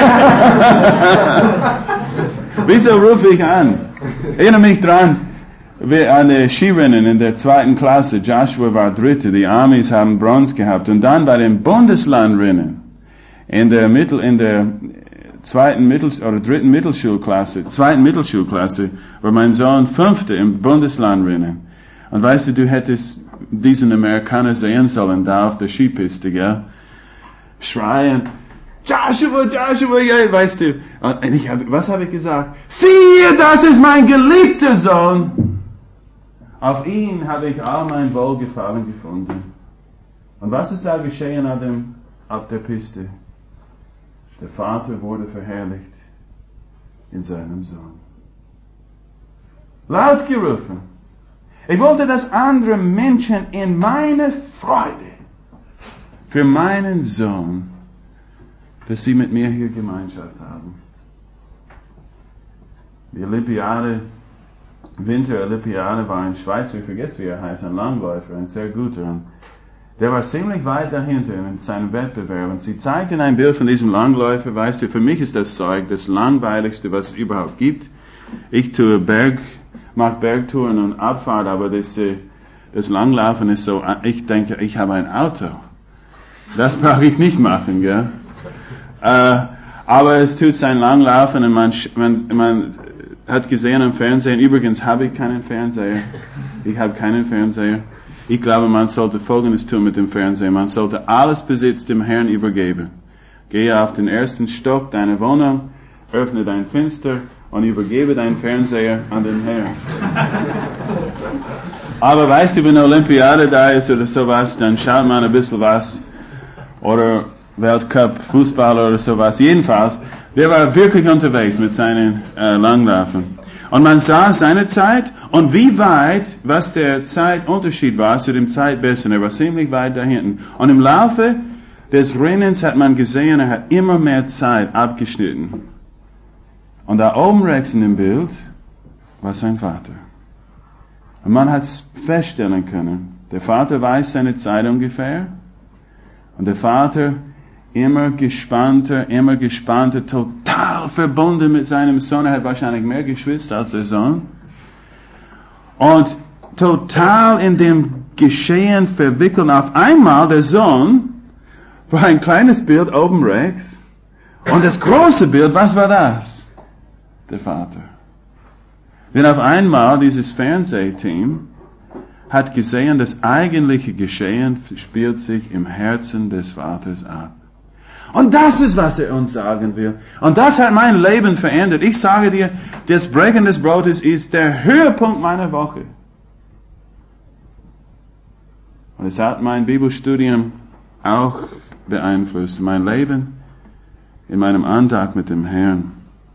Wieso rufe ich an? Ich erinnere mich dran, wir an den Skirennen in der zweiten Klasse. Joshua war Dritte. Die Amis haben Bronze gehabt. Und dann bei den Bundeslandrennen in der Mittel, in der zweiten Mittel, oder dritten Mittelschulklasse, zweiten Mittelschulklasse, war mein Sohn Fünfte im Bundeslandrennen. Und weißt du, du hättest diesen Amerikaner sehen sollen, da auf der Skipiste, gell? Schreien, Joshua, Joshua, ja, weißt du. Und ich hab, was habe ich gesagt? Siehe, das ist mein geliebter Sohn. Auf ihn habe ich all mein Wohlgefallen gefunden. Und was ist da geschehen auf, dem, auf der Piste? Der Vater wurde verherrlicht in seinem Sohn. Laut gerufen. Ich wollte, dass andere Menschen in meine Freude für meinen Sohn, dass sie mit mir hier Gemeinschaft haben. Die Olympiade, Winter-Olympiade war ein Schweizer, ich vergesse wie er heißt, ein Langläufer, ein sehr guter. Und der war ziemlich weit dahinter in seinem Wettbewerb. Und sie zeigten ein Bild von diesem Langläufer. Weißt du, für mich ist das Zeug das langweiligste, was es überhaupt gibt. Ich tue Berg, mache Bergtouren und Abfahrt, aber das, das Langlaufen ist so, ich denke, ich habe ein Auto. Das brauche ich nicht machen, gell? Äh, aber es tut sein Langlaufen und man, man, man hat gesehen am Fernsehen, übrigens habe ich keinen Fernseher. Ich habe keinen Fernseher. Ich glaube, man sollte Folgendes tun mit dem Fernseher. Man sollte alles Besitz dem Herrn übergeben. Gehe auf den ersten Stock deiner Wohnung, öffne dein Fenster und übergebe deinen Fernseher an den Herrn. Aber weißt du, wenn eine Olympiade da ist oder sowas, dann schaut man ein bisschen was. Oder Weltcup, Fußball oder sowas. Jedenfalls, der war wirklich unterwegs mit seinen äh, Langlaufen. Und man sah seine Zeit und wie weit, was der Zeitunterschied war zu dem Zeitbesten. Er war ziemlich weit da hinten. Und im Laufe des Rennens hat man gesehen, er hat immer mehr Zeit abgeschnitten. Und da oben rechts in dem Bild war sein Vater. Und man hat feststellen können, der Vater weiß seine Zeit ungefähr. Und der Vater immer gespannter, immer gespannter, total verbunden mit seinem Sohn. Er hat wahrscheinlich mehr Geschwister als der Sohn. Und total in dem Geschehen verwickelt. Auf einmal der Sohn war ein kleines Bild oben rechts. Und das große Bild, was war das? Der Vater. Denn auf einmal dieses Fernsehteam hat gesehen, das eigentliche Geschehen spielt sich im Herzen des Vaters ab. Und das ist, was er uns sagen will. Und das hat mein Leben verändert. Ich sage dir, das Brechen des Brotes ist der Höhepunkt meiner Woche. Und es hat mein Bibelstudium auch beeinflusst. Mein Leben in meinem Andacht mit dem Herrn.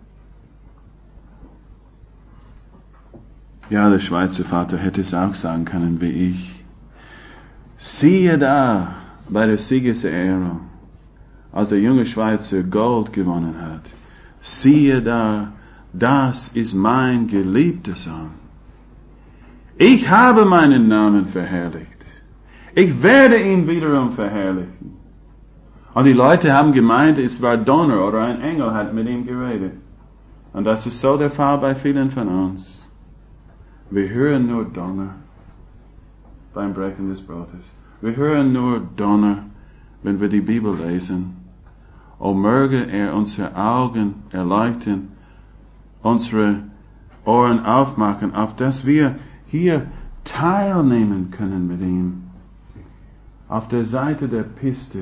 Ja, der Schweizer Vater hätte es auch sagen können wie ich. Siehe da, bei der Siegesehrung, als der junge Schweizer Gold gewonnen hat. Siehe da, das ist mein geliebter Sohn. Ich habe meinen Namen verherrlicht. Ich werde ihn wiederum verherrlichen. Und die Leute haben gemeint, es war Donner oder ein Engel hat mit ihm geredet. Und das ist so der Fall bei vielen von uns. Wir hören nur Donner beim Brechen des Brotes. Wir hören nur Donner, wenn wir die Bibel lesen. O möge er unsere Augen erleuchten, unsere Ohren aufmachen, auf dass wir hier teilnehmen können mit ihm. Auf der Seite der Piste,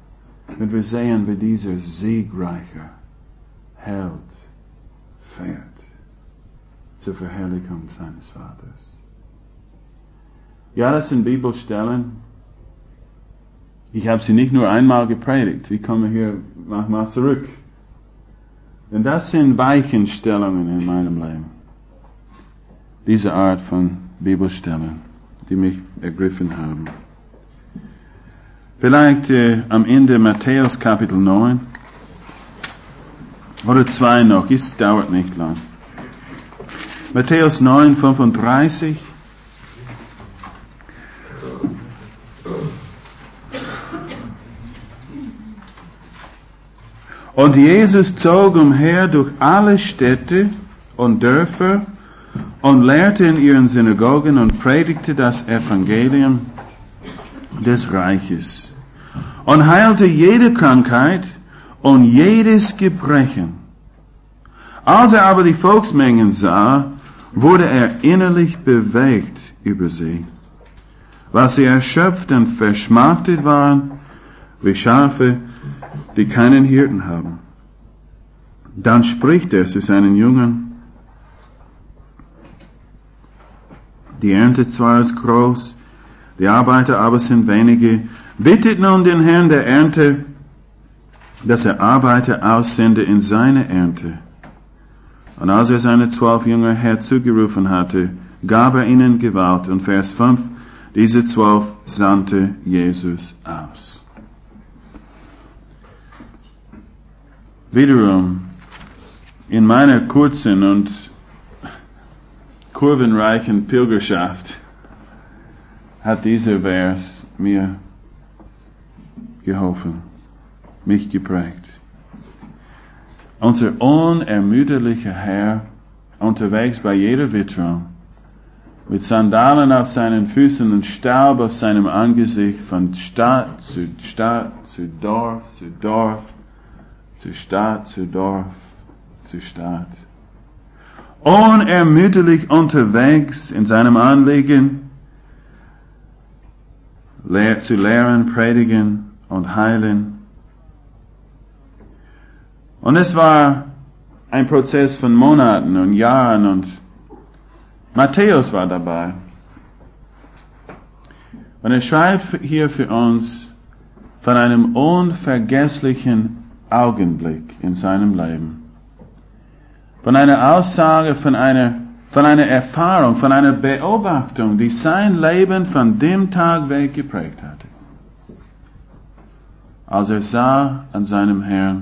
wenn wir sehen, wie dieser siegreiche Held fährt. zur Verherrlichung seines Vaters. Ja, das sind Bibelstellen. Ich habe sie nicht nur einmal gepredigt. Ich komme hier manchmal zurück. Denn das sind Weichenstellungen in meinem Leben. Diese Art von Bibelstellen, die mich ergriffen haben. Vielleicht äh, am Ende Matthäus Kapitel neun. Oder zwei noch, es dauert nicht lang. Matthäus neun, fünfunddreißig. Und Jesus zog umher durch alle Städte und Dörfer und lehrte in ihren Synagogen und predigte das Evangelium des Reiches und heilte jede Krankheit und jedes Gebrechen. Als er aber die Volksmengen sah, wurde er innerlich bewegt über sie, weil sie erschöpft und verschmachtet waren, wie Schafe, die keinen Hirten haben. Dann spricht er zu seinen Jüngern: Die Ernte zwar ist groß, die Arbeiter aber sind wenige. Bittet nun den Herrn der Ernte, dass er Arbeiter aussende in seine Ernte. Und als er seine zwölf Jünger herzugerufen hatte, gab er ihnen Gewalt. Und Vers fünf, diese zwölf sandte Jesus aus. Wiederum, in meiner kurzen und kurvenreichen Pilgerschaft hat dieser Vers mir geholfen, mich geprägt. Unser unermüderlicher Herr, unterwegs bei jeder Witterung, mit Sandalen auf seinen Füßen und Staub auf seinem Angesicht, von Stadt zu Stadt, zu Dorf, zu Dorf, zu Stadt, zu Dorf, zu Stadt. Unermüdlich unterwegs in seinem Anliegen, lehr, zu lehren, predigen und heilen. Und es war ein Prozess von Monaten und Jahren und Matthäus war dabei. Und er schreibt hier für uns von einem unvergesslichen Augenblick in seinem Leben. Von einer Aussage, von einer, von einer Erfahrung, von einer Beobachtung, die sein Leben von dem Tag weg geprägt hatte. Als er sah an seinem Herrn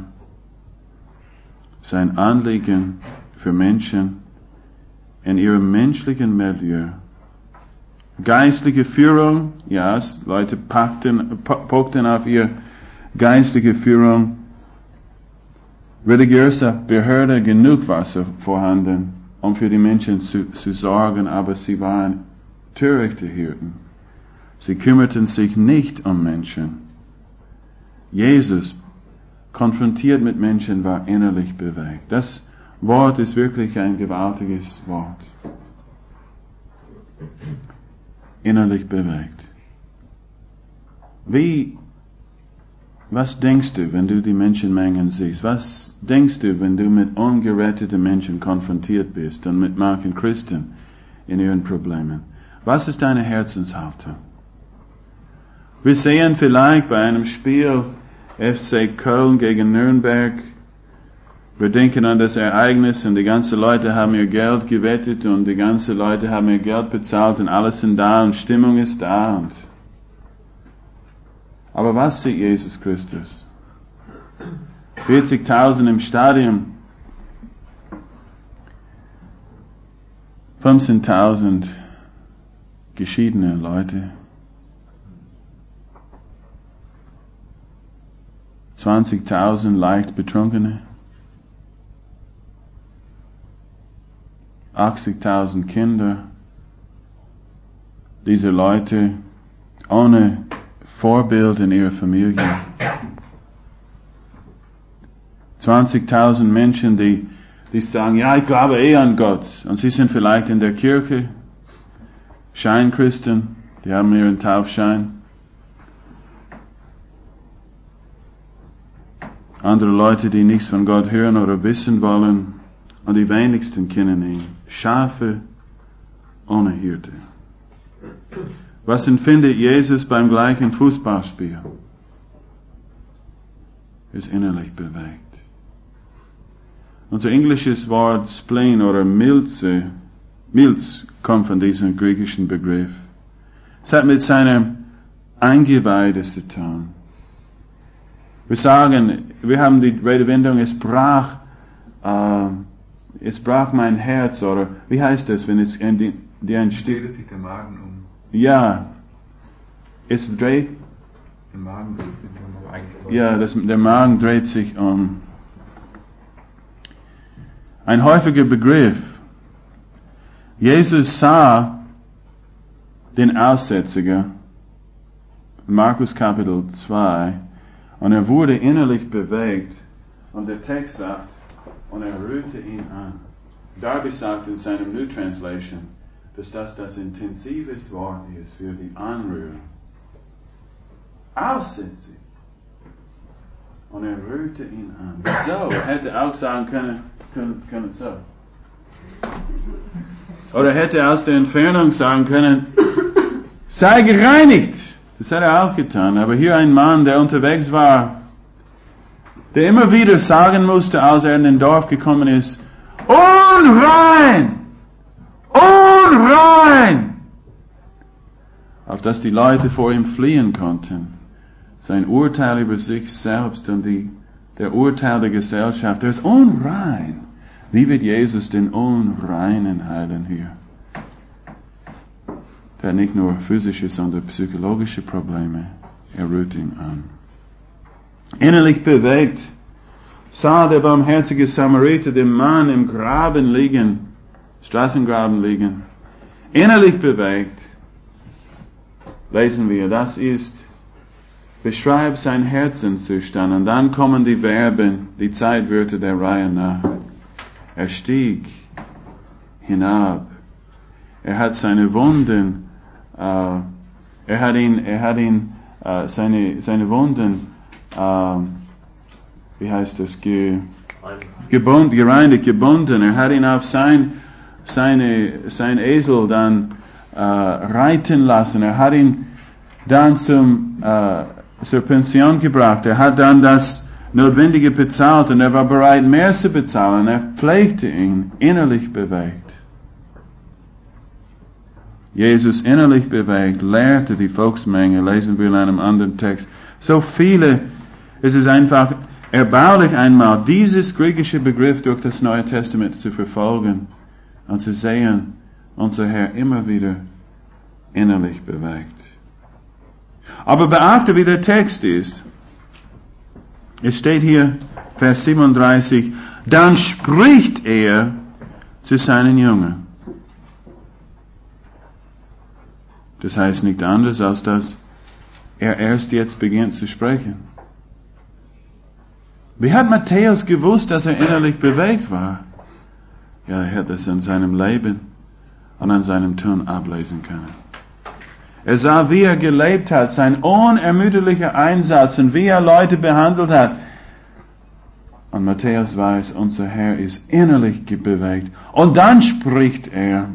sein Anliegen für Menschen in ihrem menschlichen Milieu. Geistliche Führung, ja, Leute packten, pochten auf ihr geistliche Führung. Religiöse Behörde, genug war so vorhanden, um für die Menschen zu, zu sorgen, aber sie waren törichte Hirten. Sie kümmerten sich nicht um Menschen. Jesus, konfrontiert mit Menschen, war innerlich bewegt. Das Wort ist wirklich ein gewaltiges Wort. Innerlich bewegt. Wie, was denkst du, wenn du die Menschenmengen siehst? Was denkst du, wenn du mit ungeretteten Menschen konfrontiert bist und mit manchen Christen in ihren Problemen? Was ist deine Herzenshaltung? Wir sehen vielleicht bei einem Spiel F C Köln gegen Nürnberg, wir denken an das Ereignis und die ganzen Leute haben ihr Geld gewettet und die ganzen Leute haben ihr Geld bezahlt und alles sind da und Stimmung ist da. Und aber was sieht Jesus Christus? vierzigtausend im Stadion, fünfzehntausend geschiedene Leute, zwanzigtausend leicht Betrunkene, achtzigtausend Kinder, diese Leute ohne Vorbild in ihrer Familie, zwanzigtausend Menschen, die, die sagen, ja, ich glaube eh an Gott, und sie sind vielleicht in der Kirche, Scheinchristen, die haben ihren Taufschein, andere Leute, die nichts von Gott hören oder wissen wollen, Und die wenigsten kennen ihn. Schafe ohne Hirte. Was empfindet Jesus beim gleichen Fußballspiel? Er ist innerlich bewegt. Unser englisches Wort Spleen oder Milze, Milz kommt von diesem griechischen Begriff. Es hat mit seinem Eingeweide zu tun. Wir sagen, wir haben die Redewendung, es brach, äh, es brach mein Herz, oder wie heißt das, wenn es in die, die ein Stück... Dreht sich der Magen um. Ja, es dreht... Der Magen dreht sich um, aber eigentlich... Ja, das, der Magen dreht sich um. Ein häufiger Begriff. Jesus sah den Aussätziger, Markus Kapitel zwei, und er wurde innerlich bewegt, und der Text sagt, und er rührte ihn an. Darby sagt in seinem New Translation, dass das das intensivste Wort ist für die Anrührung. Aussätzig. Und er rührte ihn an. So, er hätte auch sagen können, können, können so. Oder hätte aus der Entfernung sagen können, sei gereinigt. Das hat er auch getan. Aber hier ein Mann, der unterwegs war, der immer wieder sagen musste, als er in den Dorf gekommen ist, unrein! Unrein! Auf dass die Leute vor ihm fliehen konnten. Sein Urteil über sich selbst und die, der Urteil der Gesellschaft, er ist unrein. Wie wird Jesus den Unreinen heilen hier? Der hat nicht nur physische, sondern psychologische Probleme. Er rührt ihn an. Innerlich bewegt sah der barmherzige Samariter den Mann im Graben liegen, Straßengraben liegen. Innerlich bewegt, lesen wir, das ist, beschreibt sein Herzenszustand. Und dann kommen die Verben, die Zeitwörter der Reihe nach. Er stieg hinab. Er hat seine Wunden, äh, er hat ihn, er hat ihn, äh, seine, seine Wunden, äh, wie heißt das, ge, gebunden, gereinigt, gebunden. Er hat ihn auf sein, seine, sein Esel dann äh, reiten lassen. Er hat ihn dann zum, äh, zur Pension gebracht. Er hat dann das Notwendige bezahlt und er war bereit, mehr zu bezahlen. Er pflegte ihn, innerlich bewegt. Jesus innerlich bewegt, lehrte die Volksmenge, lesen wir in einem anderen Text. So viele, es ist einfach erbaulich einmal, dieses griechische Begriff durch das Neue Testament zu verfolgen und zu sehen, unser Herr immer wieder innerlich bewegt. Aber beachte, wie der Text ist. Es steht hier, Vers siebenunddreißig, dann spricht er zu seinen Jüngern. Das heißt nicht anders, als dass er erst jetzt beginnt zu sprechen. Wie hat Matthäus gewusst, dass er innerlich bewegt war? Ja, er hat es an seinem Leben und an seinem Tun ablesen können. Er sah, wie er gelebt hat, sein unermüdlicher Einsatz und wie er Leute behandelt hat. Und Matthäus weiß, unser Herr ist innerlich bewegt. Und dann spricht er.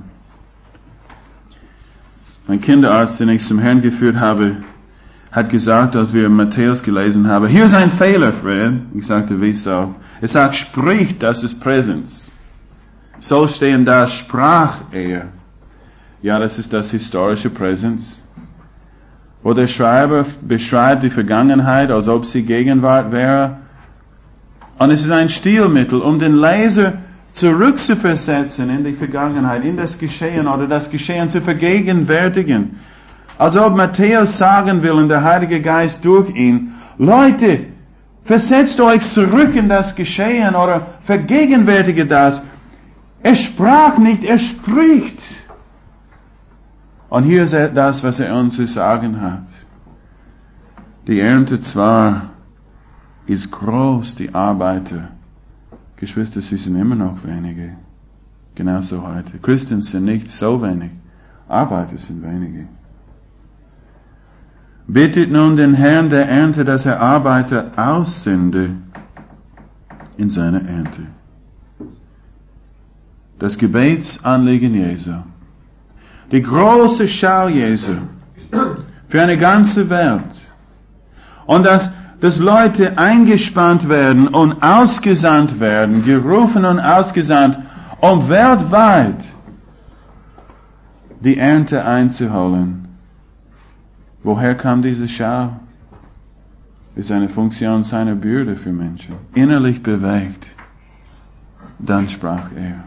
Mein Kinderarzt, den ich zum Herrn geführt habe, hat gesagt, als wir Matthäus gelesen haben, hier ist ein Fehler, Fred. Ich sagte, wieso? Es sagt, spricht, das ist Präsens. Soll stehen da, sprach er. Ja, das ist das historische Präsens. Wo der Schreiber beschreibt die Vergangenheit, als ob sie Gegenwart wäre. Und es ist ein Stilmittel, um den Leser zurückzuversetzen in die Vergangenheit, in das Geschehen oder das Geschehen zu vergegenwärtigen. Als ob Matthäus sagen will, und der Heilige Geist durch ihn, Leute, versetzt euch zurück in das Geschehen oder vergegenwärtige das. Er sprach nicht, er spricht. Und hier ist das, was er uns zu sagen hat. Die Ernte zwar ist groß, die Arbeiter. Geschwister, sie sind immer noch wenige. Genauso heute. Christen sind nicht so wenig. Arbeiter sind wenige. Bittet nun den Herrn der Ernte, dass er Arbeiter aussende in seine Ernte. das Gebetsanliegen Jesu. Die große Schau Jesu für eine ganze Welt. Und dass, dass Leute eingespannt werden und ausgesandt werden, gerufen und ausgesandt, um weltweit die Ernte einzuholen. Woher kam diese Schau? Ist eine Funktion seiner Bürde für Menschen. Innerlich bewegt. Dann sprach er.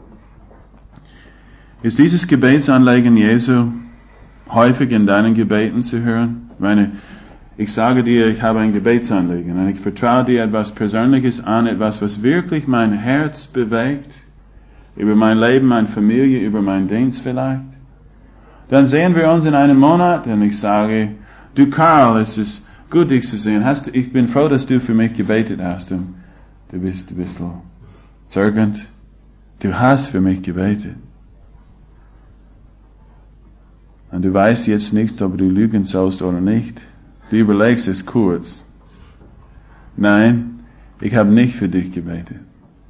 Ist dieses Gebetsanliegen Jesu häufig in deinen Gebeten zu hören? Ich meine, ich sage dir, ich habe ein Gebetsanliegen und ich vertraue dir etwas Persönliches an, etwas, was wirklich mein Herz bewegt, über mein Leben, meine Familie, über meinen Dienst vielleicht. Dann sehen wir uns in einem Monat und ich sage, du Karl, es ist gut, dich zu sehen. Hast du, ich bin froh, dass du für mich gebetet hast. Und du bist ein bisschen zögernd. Du hast für mich gebetet. Und du weißt jetzt nicht, ob du lügen sollst oder nicht. Du überlegst es kurz. Nein, ich habe nicht für dich gebetet.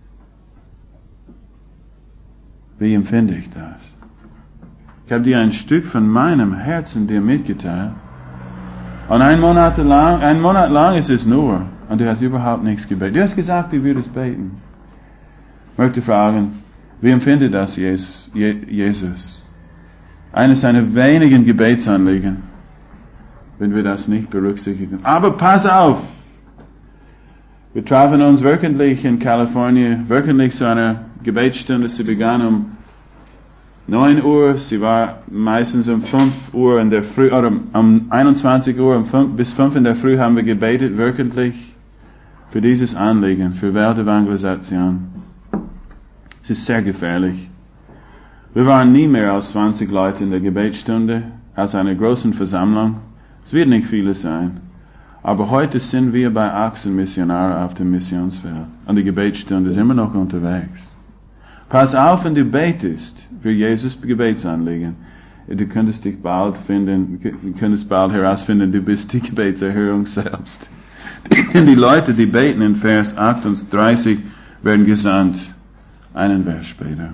Wie empfinde ich das? Ich habe dir ein Stück von meinem Herzen dir mitgeteilt. Und ein Monat lang, ein Monat lang ist es nur. Und du hast überhaupt nichts gebetet. Du hast gesagt, du würdest beten. Ich möchte fragen, wie empfindet das Jesus? Eines seiner wenigen Gebetsanliegen, wenn wir das nicht berücksichtigen. Aber pass auf! Wir trafen uns wöchentlich in Kalifornien, wöchentlich zu einer Gebetsstunde. Sie begann um neun Uhr, sie war meistens um fünf Uhr in der Früh, oder um einundzwanzig Uhr um fünf, bis fünf in der Früh haben wir gebetet, wöchentlich, für dieses Anliegen, für Weltevangelisation. Es ist sehr gefährlich. Wir waren nie mehr als zwanzig Leute in der Gebetsstunde, aus einer großen Versammlung. Es wird nicht viele sein. Aber heute sind wir bei achtzehn Missionaren auf dem Missionsfeld. Und die Gebetsstunde ist immer noch unterwegs. Pass auf, wenn du betest für Jesus Gebetsanliegen. Du könntest dich bald finden, du könntest bald herausfinden, du bist die Gebetserhörung selbst. Denn die Leute, die beten in Vers achtunddreißig, werden gesandt. Einen Vers später.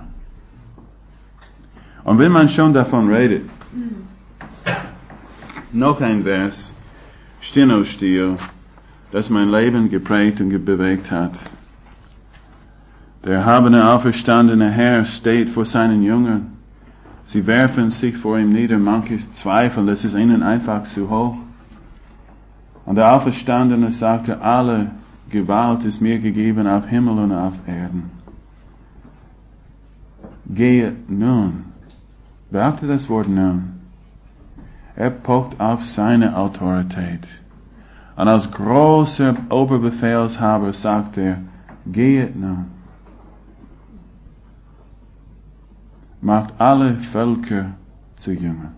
Und wenn man schon davon redet, noch ein Vers, Steno-Stil, das mein Leben geprägt und bewegt hat. Der erhabene, auferstandene Herr steht vor seinen Jüngern. Sie werfen sich vor ihm nieder, manches zweifeln, das ist ihnen einfach zu hoch. Und der Auferstandene sagte, alle Gewalt ist mir gegeben auf Himmel und auf Erden. Gehe nun. Beachte das Wort nun. Er pocht auf seine Autorität. Und als großer Oberbefehlshaber sagt er, gehet nun. Macht alle Völker zu Jüngern.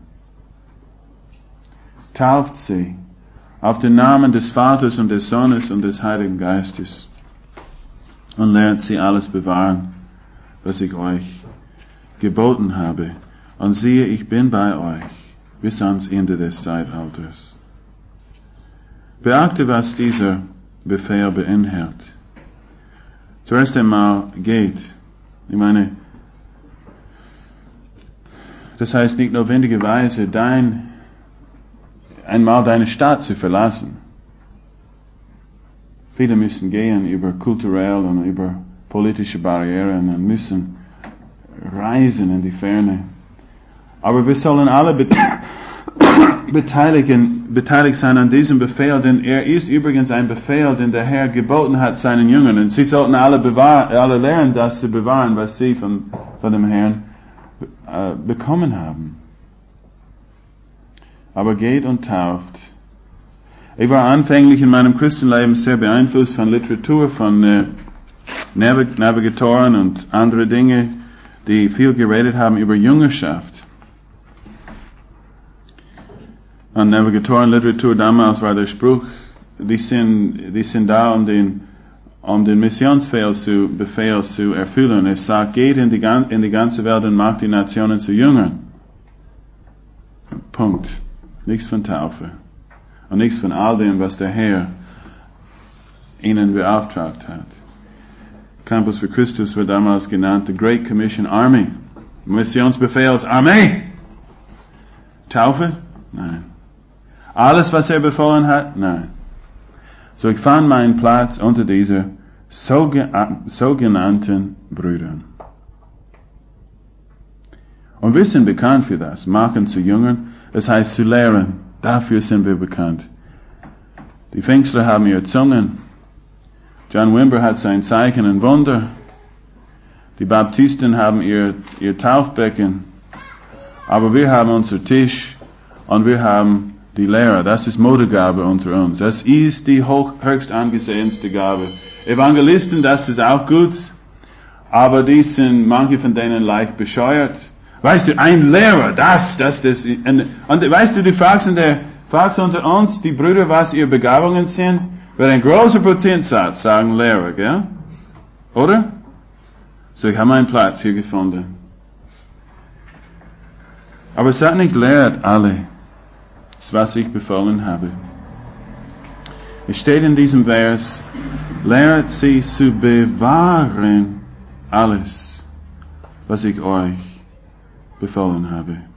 Tauft sie auf den Namen des Vaters und des Sohnes und des Heiligen Geistes und lernt sie alles bewahren, was ich euch geboten habe. Und siehe, ich bin bei euch bis ans Ende des Zeitalters. Beachte, was dieser Befehl beinhaltet. Zuerst einmal geht. Ich meine, das heißt nicht notwendigerweise dein, einmal deine Stadt zu verlassen. Viele müssen gehen über kulturell und über politische Barrieren und müssen reisen in die Ferne. Aber wir sollen alle beteiligen, beteiligt sein an diesem Befehl, denn er ist übrigens ein Befehl, den der Herr geboten hat seinen Jüngern. Und sie sollten alle bewahren, alle lernen, das zu bewahren, was sie von, von dem Herrn äh, bekommen haben. Aber geht und tauft. Ich war anfänglich in meinem Christenleben sehr beeinflusst von Literatur, von äh, Navigatoren und andere Dinge, die viel geredet haben über Jüngerschaft. Und Navigatorenliteratur damals war der Spruch, die sind, die sind da, um den, um den Missionsbefehl zu, Befehl zu erfüllen. Es sagt, geht in die, in die ganze Welt und macht die Nationen zu Jüngern. Punkt. Nichts von Taufe. Und nichts von all dem, was der Herr ihnen beauftragt hat. Campus für Christus wird damals genannt, the Great Commission Army. Missionsbefehlsarmee. Taufe? Nein. Alles, was er befohlen hat? Nein. So ich fand meinen Platz unter dieser sogenannten Brüdern. Und wir sind bekannt für das, machen zu Jüngern, es heißt zu lehren, dafür sind wir bekannt. Die Pfingstler haben ihre Zungen, John Wimber hat sein Zeichen und Wunder, die Baptisten haben ihr, ihr Taufbecken, aber wir haben unser Tisch und wir haben die Lehre. Das ist Modegabe unter uns. Das ist die hoch, höchst angesehenste Gabe. Evangelisten, das ist auch gut, aber die sind, manche von denen leicht bescheuert. Weißt du, ein Lehrer, das, das, das, und, und weißt du, du fragst, in der, fragst unter uns, die Brüder, was ihre Begabungen sind, wird ein großer Prozentsatz sagen Lehrer, gell? Oder? So, ich habe meinen Platz hier gefunden. Aber es sagt nicht, lehrt alle, das, was ich befohlen habe. Es steht in diesem Vers, lehrt sie zu bewahren alles, was ich euch befohlen habe.